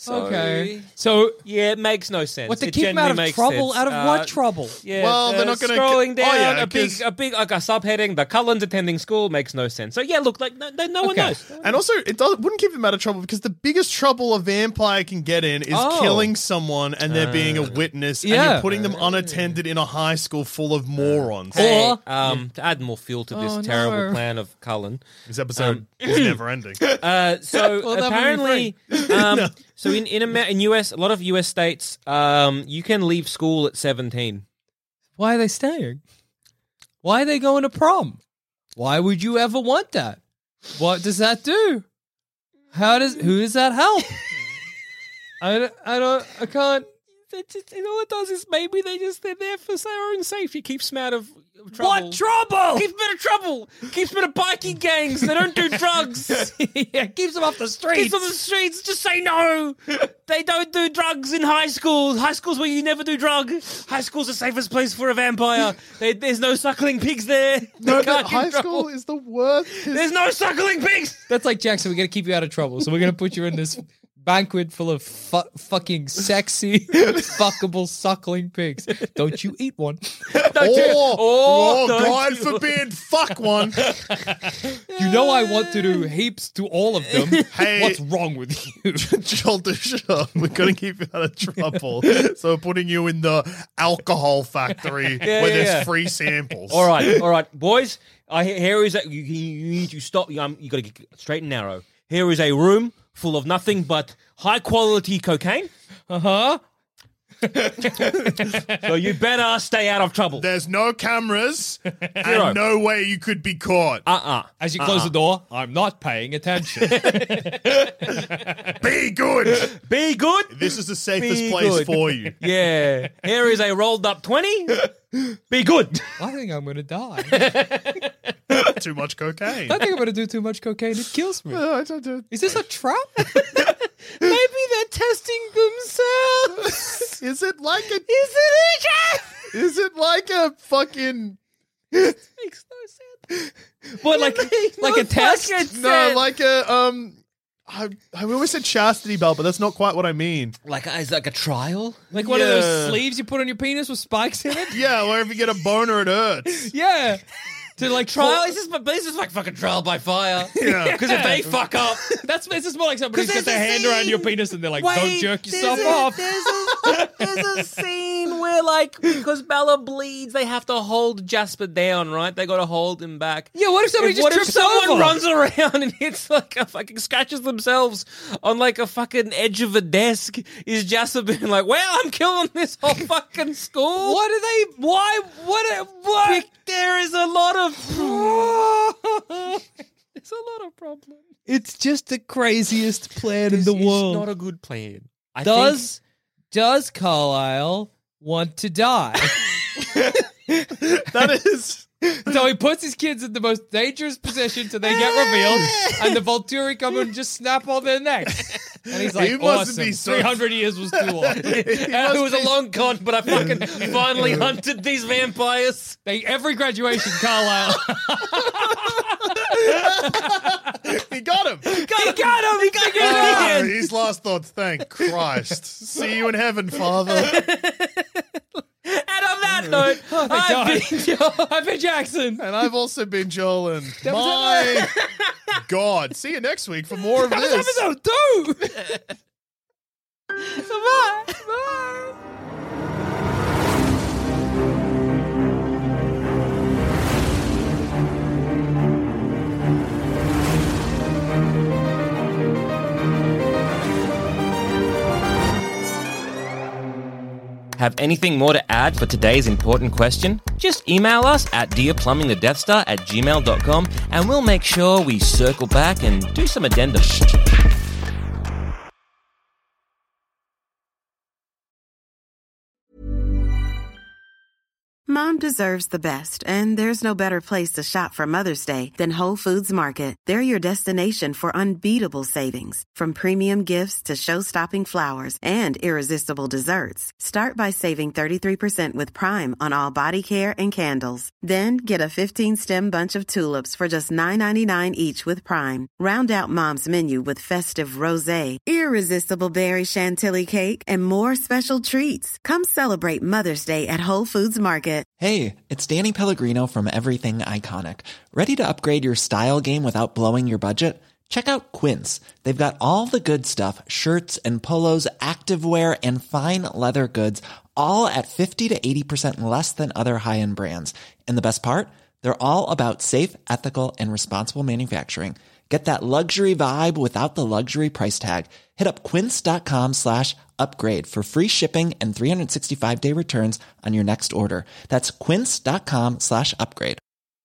Okay. So Yeah, it makes no sense. what to It keep him out genuinely of makes trouble? sense. Out of Uh, what trouble? Yeah, Well, they're uh, not gonna- scrolling oh, down yeah, a big, 'cause- a big like a subheading. The Cullens attending school makes no sense. So yeah, look, like no, no no one Okay. knows. And also, it does, wouldn't keep them out of trouble because the biggest trouble a vampire can get in is Oh. killing someone and there being a witness and Yeah. you're putting them unattended in a high school full of morons. Hey, Or- um, to add more fuel to this Oh, terrible no. plan of Cullen. This episode is never ending. Uh, so Well, that would be apparently, um, so in in, Amer- in U S, a lot of U S states, um, you can leave school at seventeen. Why are they staying? Why are they going to prom? Why would you ever want that? What does that do? How does who does that help? I don't, I don't I can't. It just, all it does is maybe they just they're there for their own safety. Keeps them out of trouble. What trouble? Keeps them out of trouble. Keeps them out of bikie gangs. They don't do drugs. Yeah, keeps them off the streets. Keeps them off the streets. Just say no. They don't do drugs in high school. High school's where you never do drug. High school's the safest place for a vampire. They, there's no suckling pigs there. No, You but can't high do trouble. school is the worst. There's no suckling pigs. That's like, Jackson, we're going to keep you out of trouble. So we're going to put you in this banquet full of fu- fucking sexy, fuckable, suckling pigs. Don't you eat one. Or, Oh, oh, don't God you- forbid, fuck one. You know I want to do heaps to all of them. Hey. What's wrong with you? Joel Dusha, we're going to keep you out of trouble. So we're putting you in the alcohol factory Yeah, where yeah, there's yeah. free samples. All right, all right, boys. I here is that you, you need to stop. Um, you got to get straight and narrow. Here is a room full of nothing but high quality cocaine. Uh huh. So you better stay out of trouble. There's no cameras Zero. and no way you could be caught. Uh uh As you close the door, I'm not paying attention. Be good. Be good. This is the safest Be place good. for you. Yeah. Here is a rolled up twenty. Be good. I think I'm going to die. Too much cocaine. I think I'm going to do too much cocaine. It kills me. Oh, I don't do- Is this a trap? Maybe they're testing themselves. Is it like a? Is it a trap? Is it like a fucking? Makes no sense. What, like, like a test? No, like a um. I, I always said chastity belt, but that's not quite what I mean. Like is like a trial? Like one of Yeah. those sleeves you put on your penis with spikes in it? Yeah, where if you get a boner, it hurts. Yeah. To like Trial? for- Is this, but this is like fucking trial by fire. Yeah. Because if they fuck up, That's it's just more like somebody's 'Cause got their there's a hand around scene- your penis and they're like, Wait, "Don't jerk there's yourself a- off." There's a, there's a scene where, like, because Bella bleeds, they have to hold Jasper down, right? They got to hold him back. Yeah, what if somebody just what trips if someone over? runs around and hits like a fucking scratches themselves on like a fucking edge of a desk? Is Jasper being like, "Well, I'm killing this whole fucking school"? What are they? Why? What? What? There is a lot of. There's a lot of problems. It's just the craziest plan in This the is world. not a good plan. I does does Carlisle want to die? That is. So he puts his kids in the most dangerous position till they get revealed, and the Volturi come and just snap on their necks. And he's like, He must awesome. be so- three hundred years was too long. it was a long con, but I fucking finally hunted these vampires. They, every graduation, Carlisle. He got him. He got him. He got him. Oh, his last thoughts. Thank Christ. See you in heaven, Father. And on that note, I've been Joel. I've been Jackson. And I've also been Joel. And my God. See you next week for more of this. Episode two. So bye. Bye. Have anything more to add for today's important question? Just email us at dearplumbingthedeathstar at gmail dot com and we'll make sure we circle back and do some addendum. Mom deserves the best, and there's no better place to shop for Mother's Day than Whole Foods Market. They're your destination for unbeatable savings, from premium gifts to show-stopping flowers and irresistible desserts. Start by saving thirty-three percent with Prime on all body care and candles. Then get a fifteen-stem bunch of tulips for just nine ninety-nine each with Prime. Round out Mom's menu with festive rosé, irresistible berry chantilly cake, and more special treats. Come celebrate Mother's Day at Whole Foods Market. Hey, it's Danny Pellegrino from Everything Iconic. Ready to upgrade your style game without blowing your budget? Check out Quince. They've got all the good stuff, shirts and polos, activewear, and fine leather goods, all at fifty to eighty percent less than other high-end brands. And the best part? They're all about safe, ethical, and responsible manufacturing. Get that luxury vibe without the luxury price tag. Hit up quince.com slash upgrade for free shipping and three sixty-five day returns on your next order. That's quince.com slash upgrade.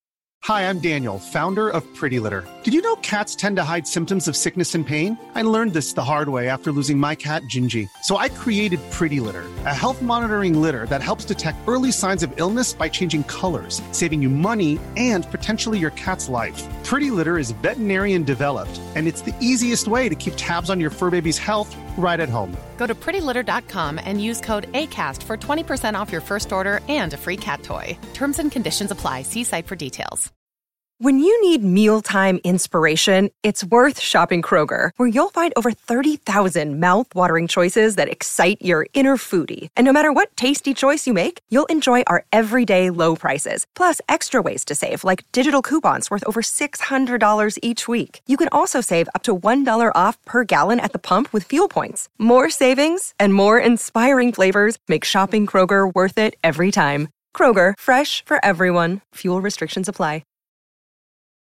Hi, I'm Daniel, founder of Pretty Litter. Did you know cats tend to hide symptoms of sickness and pain? I learned this the hard way after losing my cat, Gingy. So I created Pretty Litter, a health monitoring litter that helps detect early signs of illness by changing colors, saving you money and potentially your cat's life. Pretty Litter is veterinarian developed, and it's the easiest way to keep tabs on your fur baby's health right at home. Go to pretty litter dot com and use code ACAST for twenty percent off your first order and a free cat toy. Terms and conditions apply. See site for details. When you need mealtime inspiration, it's worth shopping Kroger, where you'll find over thirty thousand mouth-watering choices that excite your inner foodie. And no matter what tasty choice you make, you'll enjoy our everyday low prices, plus extra ways to save, like digital coupons worth over six hundred dollars each week. You can also save up to one dollar off per gallon at the pump with fuel points. More savings and more inspiring flavors make shopping Kroger worth it every time. Kroger, fresh for everyone. Fuel restrictions apply.